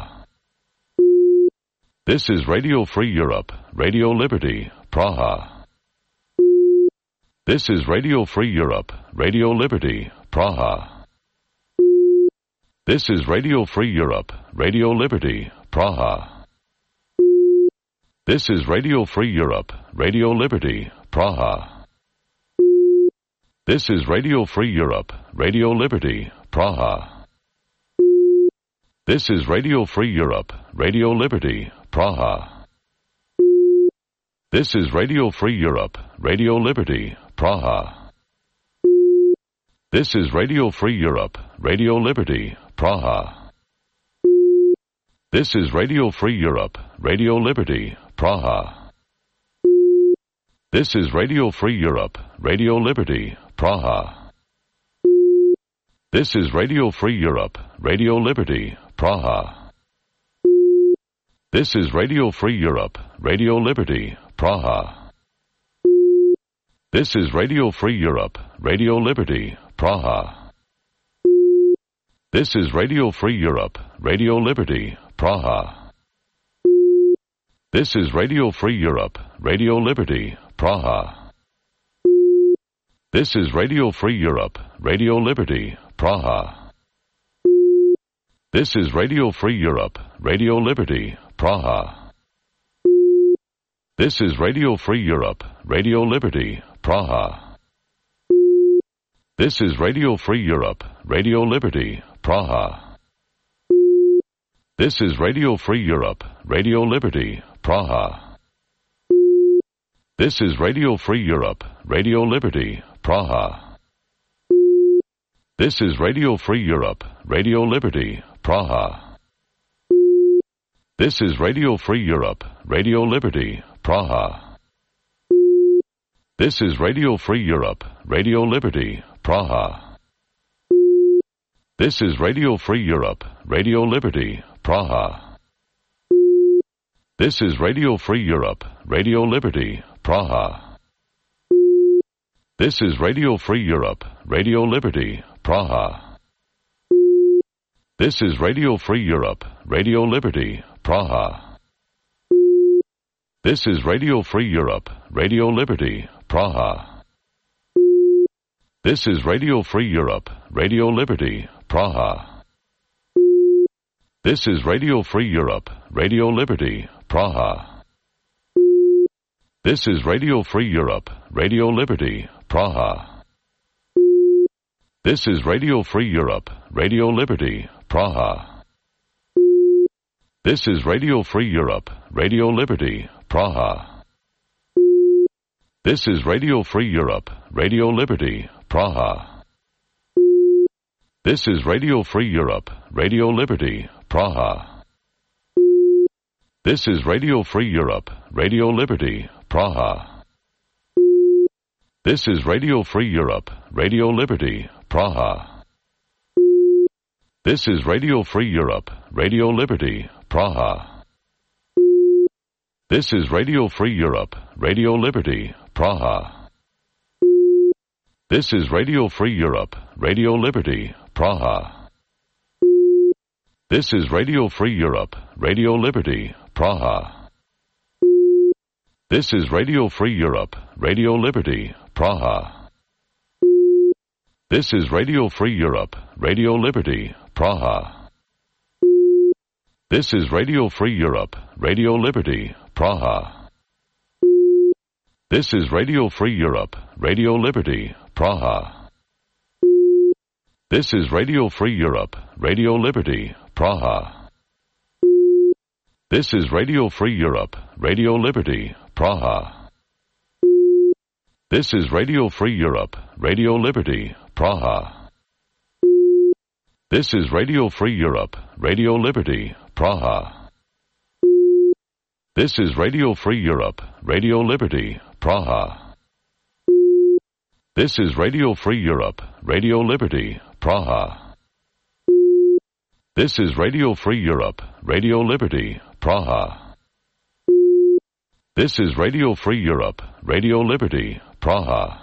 This is Radio Free Europe, Radio Liberty, Praha. This is Radio Free Europe, Radio Liberty, Praha. This is Radio Free Europe, Radio Liberty, Praha. This is Radio Free Europe, Radio Liberty, Praha. This is Radio Free Europe, Radio Liberty, Praha. This is Radio Free Europe, Radio Liberty, Praha. This is Radio Free Europe, Radio Liberty, Praha. This is Radio Free Europe, Radio Liberty, Praha. This is Radio Free Europe, Radio Liberty, Praha. This is Radio Free Europe, Radio Liberty, Praha. This is Radio Free Europe, Radio Liberty, Praha. This is Radio Free Europe, Radio Liberty, Praha. This is Radio Free Europe, Radio Liberty, Praha. This is Radio Free Europe, Radio Liberty, Praha. This is Radio Free Europe, Radio Liberty, Praha. This is Radio Free Europe, Radio Liberty, Praha. This is Radio Free Europe, Radio Liberty, Praha. This is Radio Free Europe, Radio Liberty, Praha. This is Radio Free Europe, Radio Liberty, Praha. This is Radio Free Europe, Radio Liberty, Praha. This is Radio Free Europe, Radio Liberty, Praha. This is Radio Free Europe, Radio Liberty, Praha. This is Radio Free Europe, Radio Liberty, Praha. This is Radio Free Europe, Radio Liberty, Praha. This is Radio Free Europe, Radio Liberty, Praha. This is Radio Free Europe, Radio Liberty, Praha. This is Radio Free Europe, Radio Liberty, Praha. This is Radio Free Europe, Radio Liberty, Praha. This is Radio Free Europe, Radio Liberty, Praha. This is Radio Free Europe, Radio Liberty, Praha. This is Radio Free Europe, Radio Liberty, Praha. This is Radio Free Europe, Radio Liberty, Praha. This is Radio Free Europe, Radio Liberty, Praha. This is Radio Free Europe, Radio Liberty, Praha. This is Radio Free Europe, Radio Liberty, Praha. This is Radio Free Europe, Radio Liberty, Praha. This is Radio Free Europe, Radio Liberty, Praha. This is Radio Free Europe, Radio Liberty, Praha. This is Radio Free Europe, Radio Liberty, Praha. This is Radio Free Europe, Radio Liberty, Praha. This is Radio Free Europe, Radio Liberty, Praha. This is Radio Free Europe, Radio Liberty, Praha. This is Radio Free Europe, Radio Liberty, Praha. This is Radio Free Europe, Radio Liberty, Praha. This is Radio Free Europe, Radio Liberty, Praha. This is Radio Free Europe, Radio Liberty, Praha. This is Radio Free Europe, Radio Liberty, Praha. This is Radio Free Europe, Radio Liberty, Praha. This is Radio Free Europe, Radio Liberty, Praha. This is Radio Free Europe, Radio Liberty, Praha. This is Radio Free Europe, Radio Liberty, Praha. This is Radio Free Europe, Radio Liberty, Praha. This is Radio Free Europe, Radio Liberty, Praha. This is Radio Free Europe, Radio Liberty, Praha.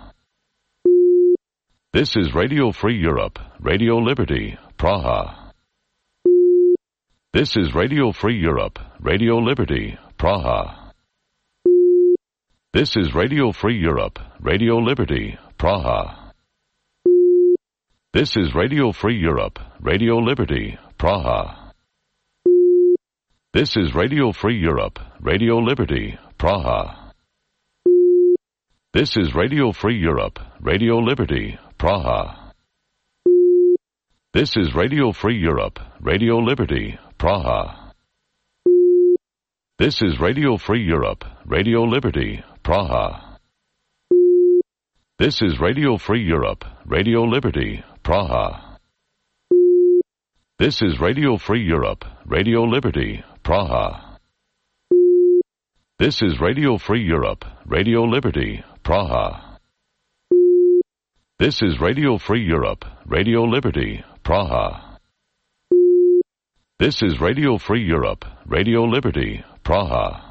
This is Radio Free Europe, Radio Liberty, Praha. This is Radio Free Europe, Radio Liberty, Praha. This is Radio Free Europe, Radio Liberty, Praha. This is Radio Free Europe, Radio Liberty, Praha. This is Radio Free Europe, Radio Liberty, Praha. This is Radio Free Europe, Radio Liberty, Praha. This is Radio Free Europe, Radio Liberty, Praha. This is Radio Free Europe, Radio Liberty, Praha. This is Radio Free Europe, Radio Liberty, Praha. This is Radio Free Europe, Radio Liberty, Praha. This is Radio Free Europe, Radio Liberty, Praha. This is Radio Free Europe, Radio Liberty, Praha. This is Radio Free Europe, Radio Liberty, Praha.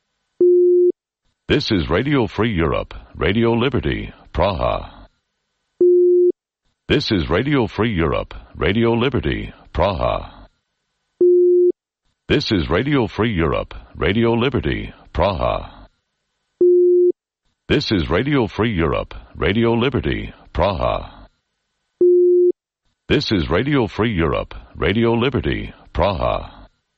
This is Radio Free Europe, Radio Liberty, Praha. This is Radio Free Europe, Radio Liberty, Praha. This is Radio Free Europe, Radio Liberty, Praha. This is Radio Free Europe, Radio Liberty, Praha. This is Radio Free Europe, Radio Liberty, Praha.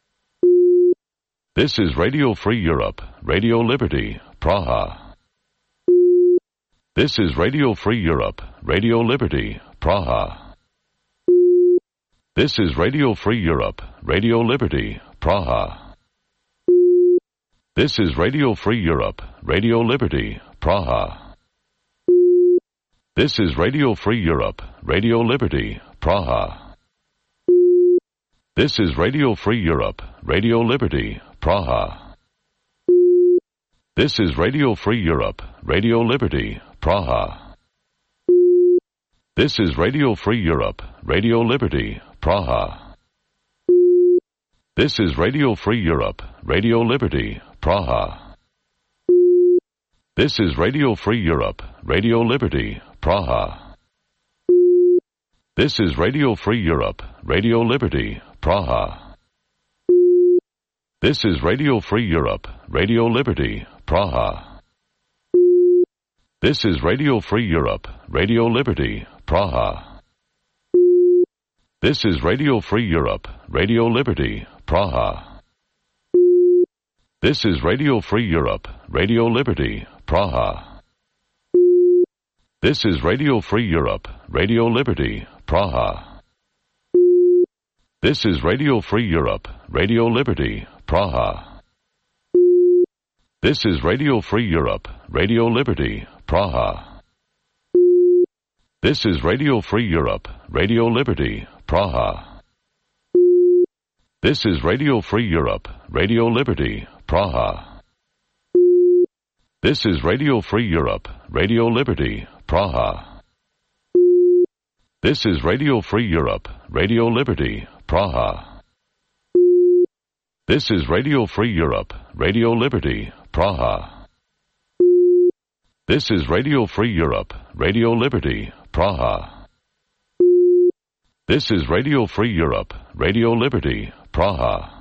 This is Radio Free Europe, Radio Liberty, Praha. This is Radio Free Europe, Radio Liberty, Praha. This is Radio Free Europe, Radio Liberty, Praha. This is Radio Free Europe, Radio Liberty, Praha. This is Radio Free Europe, Radio Liberty, Praha. This is Radio Free Europe, Radio Liberty, Praha. This is Radio Free Europe, Radio Liberty, Praha. This is Radio Free Europe, Radio Liberty, Praha. This is Radio Free Europe, Radio Liberty, Praha. This is Radio Free Europe, Radio Liberty, Praha. This is Radio Free Europe, Radio Liberty, Praha. This is Radio Free Europe, Radio Liberty, Praha. This is Radio Free Europe, Radio Liberty, Praha. This is Radio Free Europe, Radio Liberty, Praha. This is Radio Free Europe, Radio Liberty, Praha. This is Radio Free Europe, Radio Liberty, Praha. This is Radio Free Europe, Radio Liberty, Praha. This is Radio Free Europe, Radio Liberty, Praha. This is Radio Free Europe, Radio Liberty, Praha. This is Radio Free Europe, Radio Liberty, Praha. This is Radio Free Europe, Radio Liberty, Praha. This is Radio Free Europe, Radio Liberty, Praha. This is Radio Free Europe, Radio Liberty, Praha. This is Radio Free Europe, Radio Liberty, Praha. This is Radio Free Europe, Radio Liberty, Praha.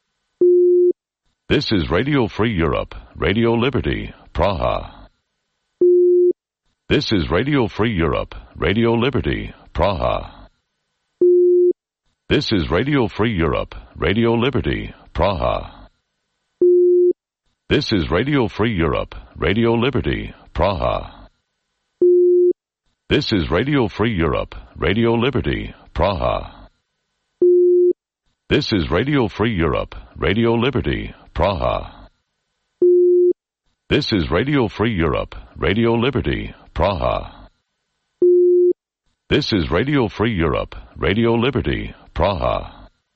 This is Radio Free Europe, Radio Liberty, Praha. This is Radio Free Europe, Radio Liberty, Praha. This is Radio Free Europe, Radio Liberty, Praha. This is Radio Free Europe, Radio Liberty, Praha. This is Radio Free Europe, Radio Liberty, Praha. This is Radio Free Europe, Radio Liberty, Praha. This is Radio Free Europe, Radio Liberty, Praha. This is Radio Free Europe, Radio Liberty, Praha.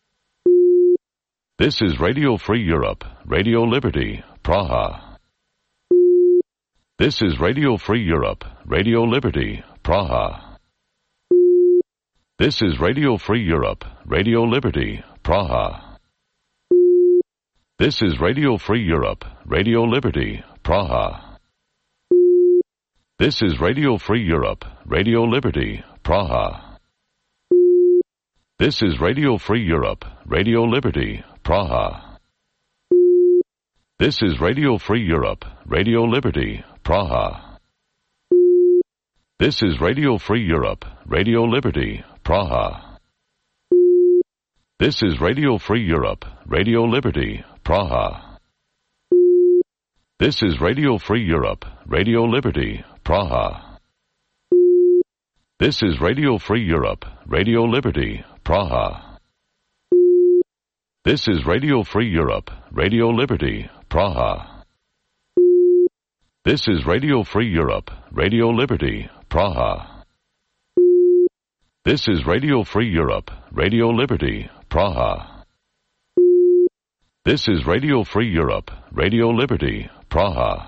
This is Radio Free Europe, Radio Liberty, Praha. This is Radio Free Europe, Radio Liberty, Praha. This is Radio Free Europe, Radio Liberty, Praha. This is Radio Free Europe, Radio Liberty, Praha. This is Radio Free Europe, Radio Liberty, Praha. This is Radio Free Europe, Radio Liberty, Praha. This is Radio Free Europe, Radio Liberty, Praha. This is Radio Free Europe, Radio Liberty, Praha. This is Radio Free Europe, Radio Liberty, Praha. This is Radio Free Europe, Radio Liberty, Praha. This is Radio Free Europe, Radio Liberty, Praha. This is Radio Free Europe, Radio Liberty, Praha. This is Radio Free Europe, Radio Liberty, Praha. This is Radio Free Europe, Radio Liberty, Praha. This is Radio Free Europe, Radio Liberty, Praha.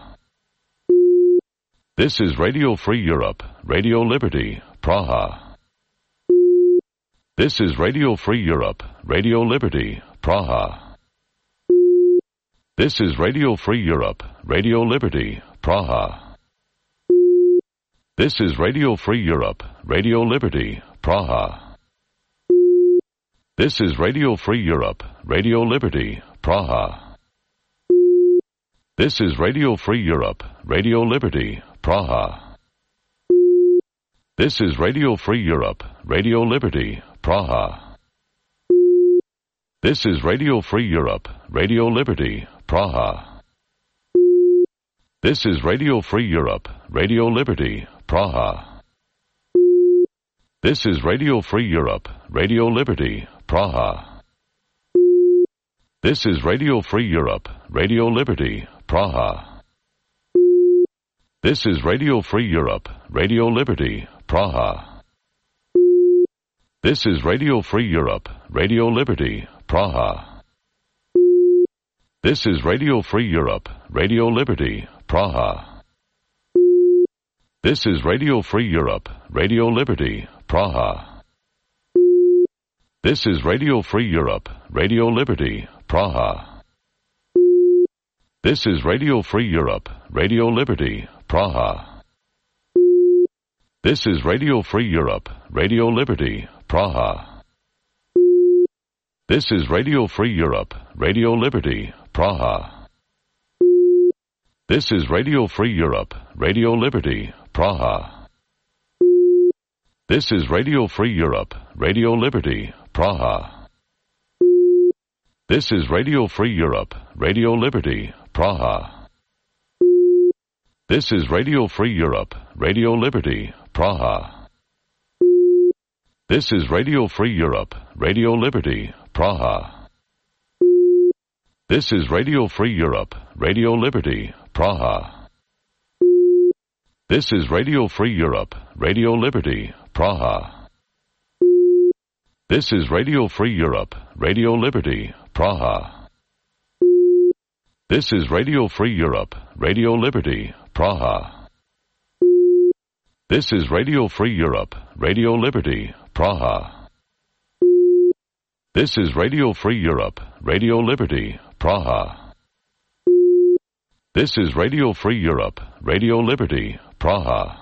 This is Radio Free Europe, Radio Liberty, Praha. This is Radio Free Europe, Radio Liberty, Praha. This is Radio Free Europe, Radio Liberty, Praha. This is Radio Free Europe, Radio Liberty, Praha. This is Radio Free Europe, Radio Liberty, Praha. This is Radio Free Europe, Radio Liberty, Praha. This is Radio Free Europe, Radio Liberty, Praha. This is Radio Free Europe, Radio Liberty, Praha. This is Radio Free Europe, Radio Liberty, Praha. This is Radio Free Europe, Radio Liberty, Praha. This is Radio Free Europe, Radio Liberty, Praha. This is Radio Free Europe, Radio Liberty, Praha. This is Radio Free Europe, Radio Liberty, Praha. This is Radio Free Europe, Radio Liberty, Praha. This is Radio Free Europe, Radio Liberty, Praha. This is Radio Free Europe, Radio Liberty, Praha. This is Radio Free Europe, Radio Liberty, Praha. This is Radio Free Europe, Radio Liberty, Praha. This is Radio Free Europe, Radio Liberty, Praha. This is Radio Free Europe, Radio Liberty, Praha. This is Radio Free Europe, Radio Liberty, Praha. This is Radio Free Europe, Radio Liberty, Praha. This is Radio Free Europe, Radio Liberty, Praha. This is Radio Free Europe, Radio Liberty, Praha. This is Radio Free Europe, Radio Liberty, Praha. This is Radio Free Europe, Radio Liberty, Praha. This is Radio Free Europe, Radio Liberty, Praha. This is Radio Free Europe, Radio Liberty, Praha. This is Radio Free Europe, Radio Liberty, Praha. This is Radio Free Europe, Radio Liberty, Praha. This is Radio Free Europe, Radio Liberty, Praha.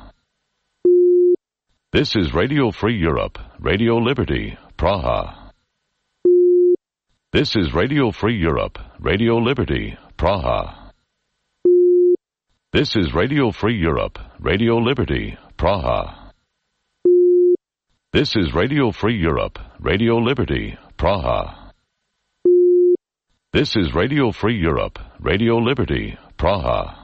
This is Radio Free Europe, Radio Liberty, Praha. This is Radio Free Europe, Radio Liberty, Praha. This is Radio Free Europe, Radio Liberty, Praha. This is Radio Free Europe, Radio Liberty, Praha. This is Radio Free Europe, Radio Liberty, Praha.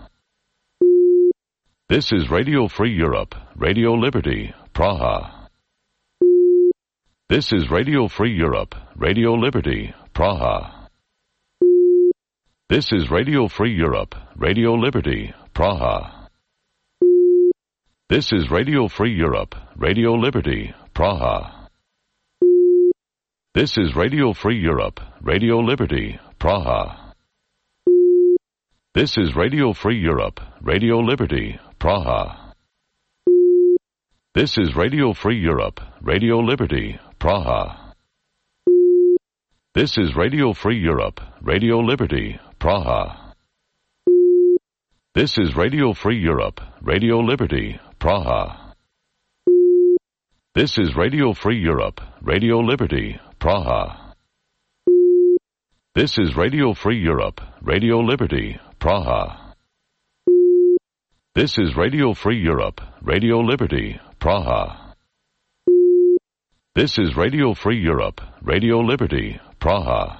This is Radio Free Europe, Radio Liberty, Praha. This is Radio Free Europe, Radio Liberty, Praha. This is Radio Free Europe, Radio Liberty, Praha. This is Radio Free Europe, Radio Liberty, Praha. This is Radio Free Europe, Radio Liberty, Praha. This is Radio Free Europe, Radio Liberty, Praha. This is Radio Free Europe, Radio Liberty, Praha. This is Radio Free Europe, Radio Liberty, Praha. This is Radio Free Europe, Radio Liberty, Praha. This is Radio Free Europe, Radio Liberty, Praha. This is Radio Free Europe, Radio Liberty, Praha. This is Radio Free Europe, Radio Liberty, Praha. This is Radio Free Europe, Radio Liberty, Praha.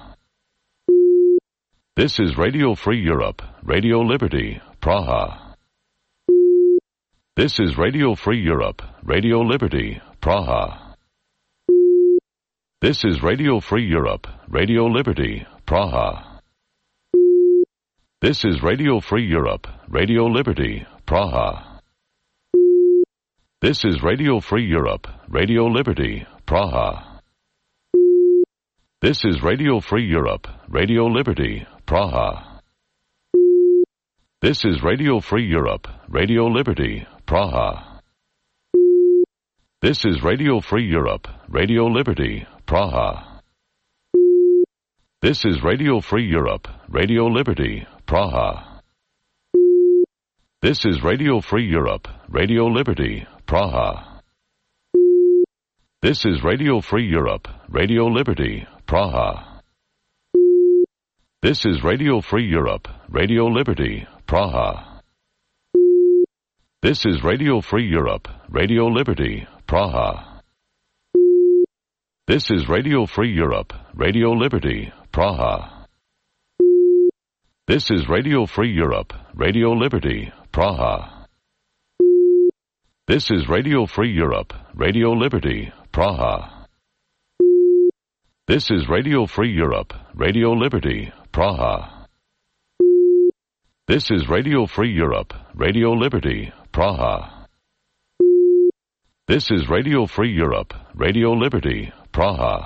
This is Radio Free Europe, Radio Liberty, Praha. This is Radio Free Europe, Radio Liberty, Praha. This is Radio Free Europe, Radio Liberty, Praha. This is Radio Free Europe, Radio Liberty, Praha. This is Radio Free Europe, Radio Liberty, Praha. This is Radio Free Europe, Radio Liberty, Praha. This is Radio Free Europe, Radio Liberty, Praha. This is Radio Free Europe, Radio Liberty, Praha. This is Radio Free Europe, Radio Liberty, Praha. This is Radio Free Europe, Radio Liberty, Praha. This is Radio Free Europe, Radio Liberty, Praha. This is Radio Free Europe, Radio Liberty, Praha. This is Radio Free Europe, Radio Liberty, Praha. This is Radio Free Europe, Radio Liberty, Praha. This is Radio Free Europe, Radio Liberty, Praha. This is Radio Free Europe, Radio Liberty, Praha. This is Radio Free Europe, Radio Liberty, Praha. This is Radio Free Europe, Radio Liberty, Praha. This is Radio Free Europe, Radio Liberty, Praha.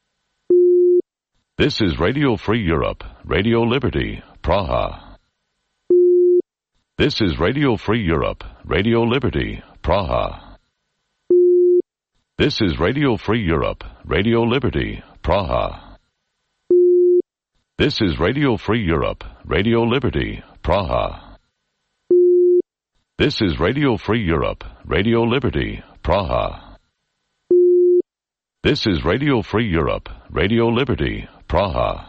This is Radio Free Europe, Radio Liberty, Praha. This is Radio Free Europe, Radio Liberty, Praha. This is Radio Free Europe, Radio Liberty, Praha. This is Radio Free Europe, Radio Liberty, Praha. This is Radio Free Europe, Radio Liberty, Praha. This is Radio Free Europe, Radio Liberty, Praha.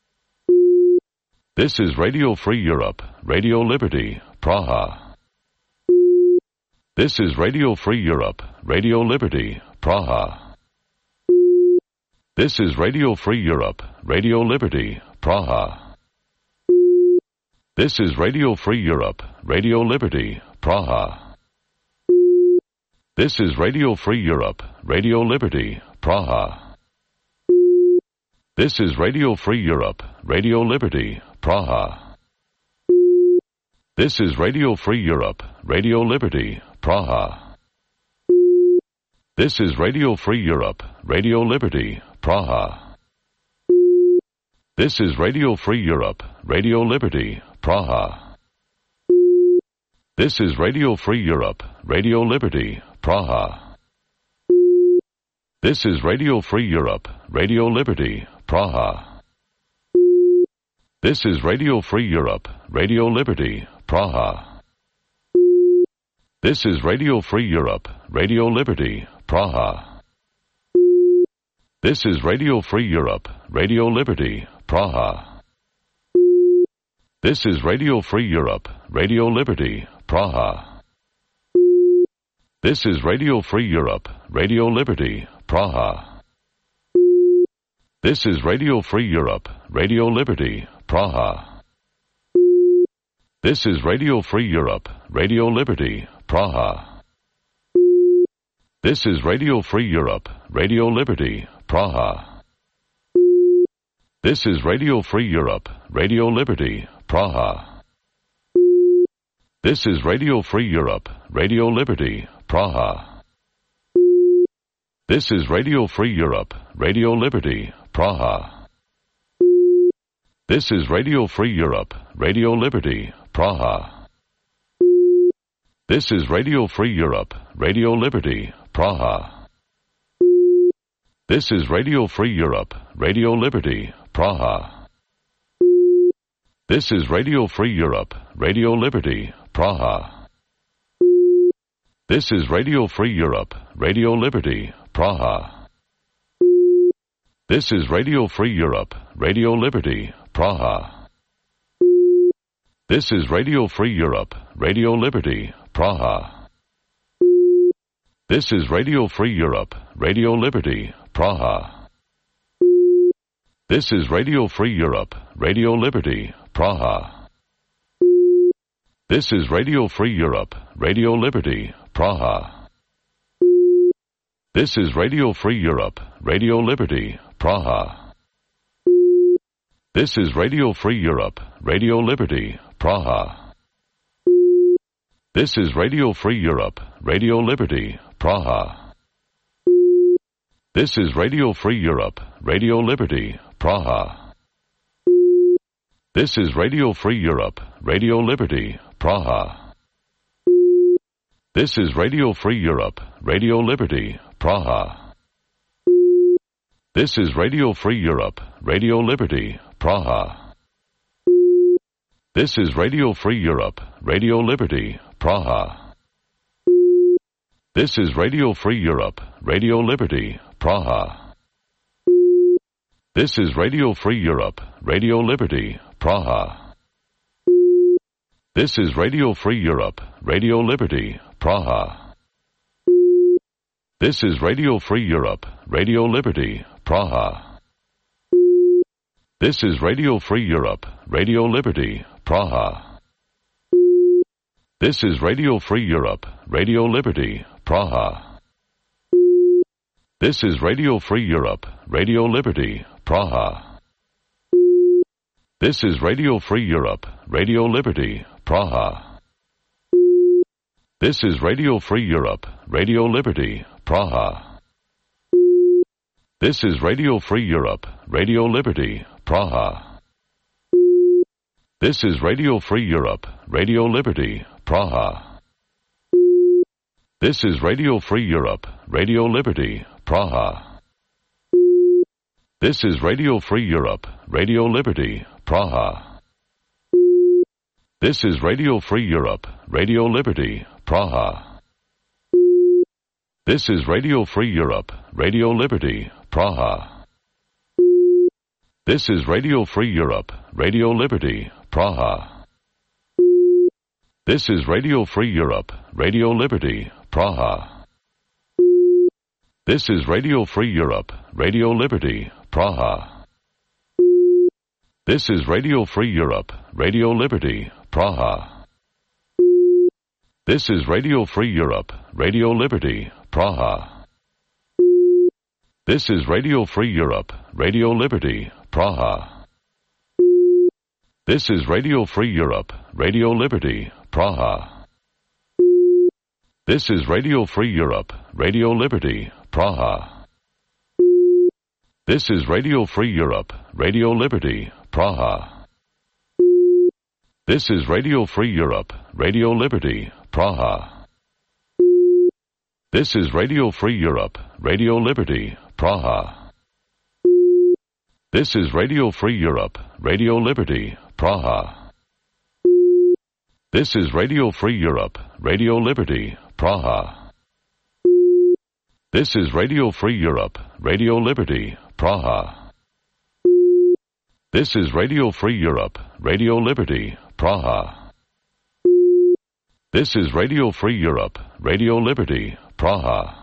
This is Radio Free Europe, Radio Liberty, Praha. This is Radio Free Europe, Radio Liberty, Praha. This is Radio Free Europe, Radio Liberty, Praha. This is Radio Free Europe, Radio Liberty, Praha. This is Radio Free Europe, Radio Liberty, Praha. This is Radio Free Europe, Radio Liberty, Praha. This is Radio Free Europe, Radio Liberty, Praha. This is Radio Free Europe, Radio Liberty, Praha. This is Radio Free Europe, Radio Liberty, Praha. This is Radio Free Europe, Radio Liberty, Praha. This is Radio Free Europe, Radio Liberty, Praha. This is Radio Free Europe, Radio Liberty, Praha. This is Radio Free Europe, Radio Liberty, Praha. This is Radio Free Europe, Radio Liberty, Praha. This is Radio Free Europe, Radio Liberty, Praha. This is Radio Free Europe, Radio Liberty, Praha. This is Radio Free Europe, Radio Liberty, Praha. This is Radio Free Europe, Radio Liberty, Praha. This is Radio Free Europe, Radio Liberty, Praha. This is Radio Free Europe, Radio Liberty, Praha. This is Radio Free Europe, Radio Liberty, Praha. This is Radio Free Europe, Radio Liberty, Praha. This is Radio Free Europe, Radio Liberty, Praha. This is Radio Free Europe, Radio Liberty, Praha. This is Radio Free Europe, Radio Liberty, Praha. This is Radio Free Europe, Radio Liberty, Praha. This is Radio Free Europe, Radio Liberty, Praha. This is Radio Free Europe, Radio Liberty, Praha. This is Radio Free Europe, Radio Liberty, Praha. This is Radio Free Europe, Radio Liberty, Praha. This is Radio Free Europe, Radio Liberty, Praha. This is Radio Free Europe, Radio Liberty, Praha. This is Radio Free Europe, Radio Liberty, Praha. This is Radio Free Europe, Radio Liberty, Praha. This is Radio Free Europe, Radio Liberty, Praha. This is Radio Free Europe, Radio Liberty, Praha. This is Radio Free Europe, Radio Liberty, Praha. This is Radio Free Europe, Radio Liberty, Praha. This is Radio Free Europe, Radio Liberty, Praha. This is Radio Free Europe, Radio Liberty, Praha. This is Radio Free Europe, Radio Liberty, Praha. This is Radio Free Europe, Radio Liberty, Praha. This is Radio Free Europe, Radio Liberty, Praha. This is Radio Free Europe, Radio Liberty, Praha. This is Radio Free Europe, Radio Liberty, Praha. This is Radio Free Europe, Radio Liberty, Praha. This is Radio Free Europe, Radio Liberty, Praha. This is Radio Free Europe, Radio Liberty, Praha. This is Radio Free Europe, Radio Liberty, Praha. This is Radio Free Europe, Radio Liberty, Praha. This is Radio Free Europe, Radio Liberty, Praha. This is Radio Free Europe, Radio Liberty, Praha. This is Radio Free Europe, Radio Liberty, Praha. This is Radio Free Europe, Radio Liberty, Praha. This is Radio Free Europe, Radio Liberty, Praha. This is Radio Free Europe, Radio Liberty, Praha. This is Radio Free Europe, Radio Liberty, Praha. This is Radio Free Europe, Radio Liberty, Praha. This is Radio Free Europe, Radio Liberty, Praha. This is Radio Free Europe, Radio Liberty, Praha. This is Radio Free Europe, Radio Liberty, Praha. This is Radio Free Europe, Radio Liberty, Praha. This is Radio Free Europe, Radio Liberty, Praha. This is Radio Free Europe, Radio Liberty, Praha. This is Radio Free Europe, Radio Liberty, Praha. This is Radio Free Europe, Radio Liberty, Praha. This is Radio Free Europe, Radio Liberty, Praha. This is Radio Free Europe, Radio Liberty, Praha. This is Radio Free Europe, Radio Liberty, Praha. This is Radio Free Europe, Radio Liberty, Praha. This is Radio Free Europe, Radio Liberty, Praha.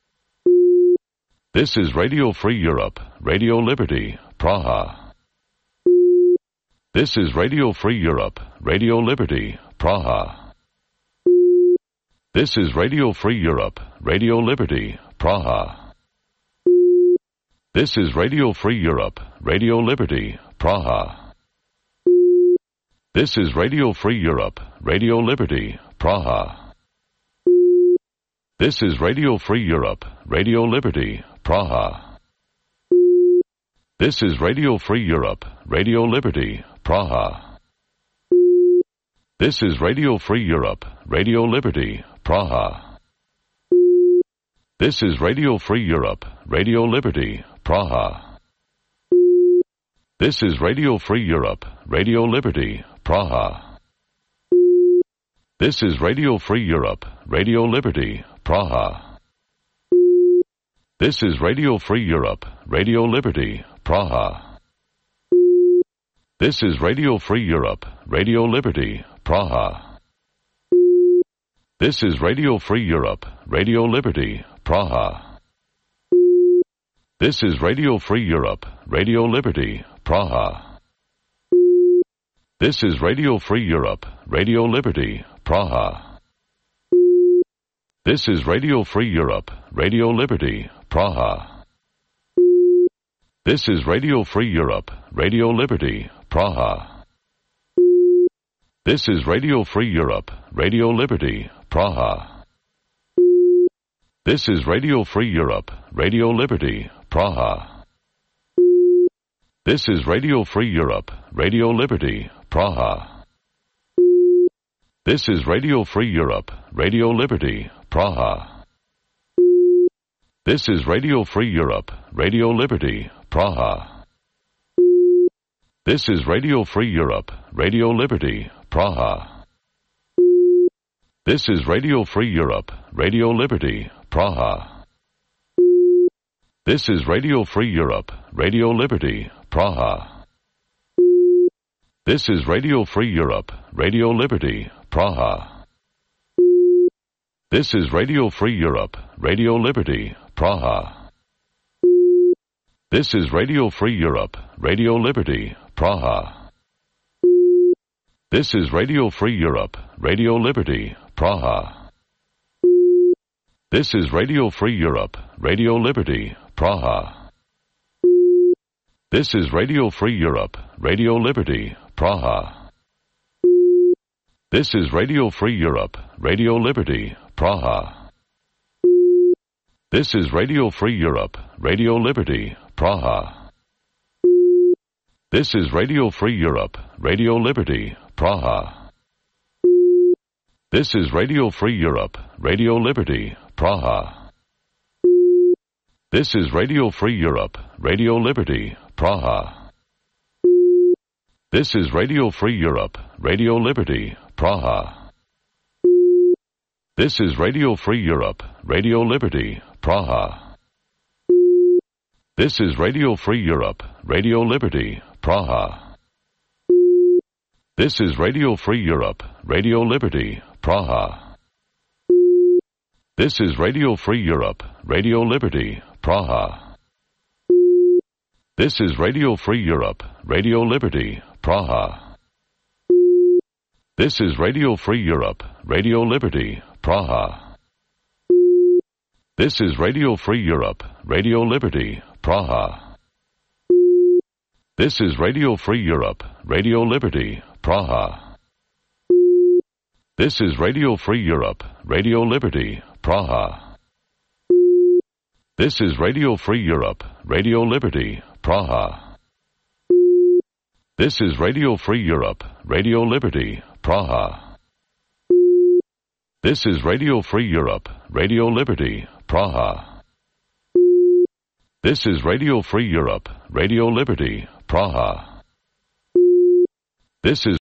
This is Radio Free Europe, Radio Liberty, Praha. This is Radio Free Europe, Radio Liberty, Praha. This is Radio Free Europe, Radio Liberty, Praha. This is Radio Free Europe, Radio Liberty, Praha. This is Radio Free Europe, Radio Liberty, Praha. This is Radio Free Europe, Radio Liberty, Praha. This is Radio Free Europe, Radio Liberty, Praha. This is Radio Free Europe, Radio Liberty, Praha. This is Radio Free Europe, Radio Liberty, Praha. This is Radio Free Europe, Radio Liberty, Praha. This is Radio Free Europe, Radio Liberty, Praha. This is Radio Free Europe, Radio Liberty, Praha. This is Radio Free Europe, Radio Liberty, Praha. This is Radio Free Europe, Radio Liberty, Praha. This is Radio Free Europe, Radio Liberty, Praha. This is Radio Free Europe, Radio Liberty, Praha. This is Radio Free Europe, Radio Liberty, Praha. This is Radio Free Europe, Radio Liberty, Praha. This is Radio Free Europe, Radio Liberty, Praha. This is Radio Free Europe, Radio Liberty, Praha. This is Radio Free Europe, Radio Liberty, Praha. This is Radio Free Europe, Radio Liberty, Praha. This is Radio Free Europe, Radio Liberty, Praha. This is Radio Free Europe, Radio Liberty, Praha. This is Radio Free Europe, Radio Liberty, Praha. This is Radio Free Europe, Radio Liberty, Praha. This is Radio Free Europe, Radio Liberty, Praha. This is Radio Free Europe, Radio Liberty, Praha. This is Radio Free Europe, Radio Liberty, Praha. This is Radio Free Europe, Radio Liberty, Praha. This is Radio Free Europe, Radio Liberty, Praha. This is Radio Free Europe, Radio Liberty, Praha. This is Radio Free Europe, Radio Liberty, Praha. This is Radio Free Europe, Radio Liberty, Praha. This is Radio Free Europe, Radio Liberty, Praha. This is Radio Free Europe, Radio Liberty, Praha. This is Radio Free Europe, Radio Liberty, Praha. This is Radio Free Europe, Radio Liberty, Praha. This is Radio Free Europe, Radio Liberty, Praha. This is Radio Free Europe, Radio Liberty, Praha. This is Radio Free Europe, Radio Liberty, Praha. This is Radio Free Europe, Radio Liberty, Praha. This is Radio Free Europe, Radio Liberty, Praha. This is Radio Free Europe, Radio Liberty, Praha. This is Radio Free Europe, Radio Liberty, Praha. This is Radio Free Europe, Radio Liberty, Praha. This is Radio Free Europe, Radio Liberty, Praha. This is Radio Free Europe, Radio Liberty, Praha. This is Radio Free Europe, Radio Liberty, Praha. This is Radio Free Europe, Radio Liberty, Praha. This is Radio Free Europe, Radio Liberty, Praha. This is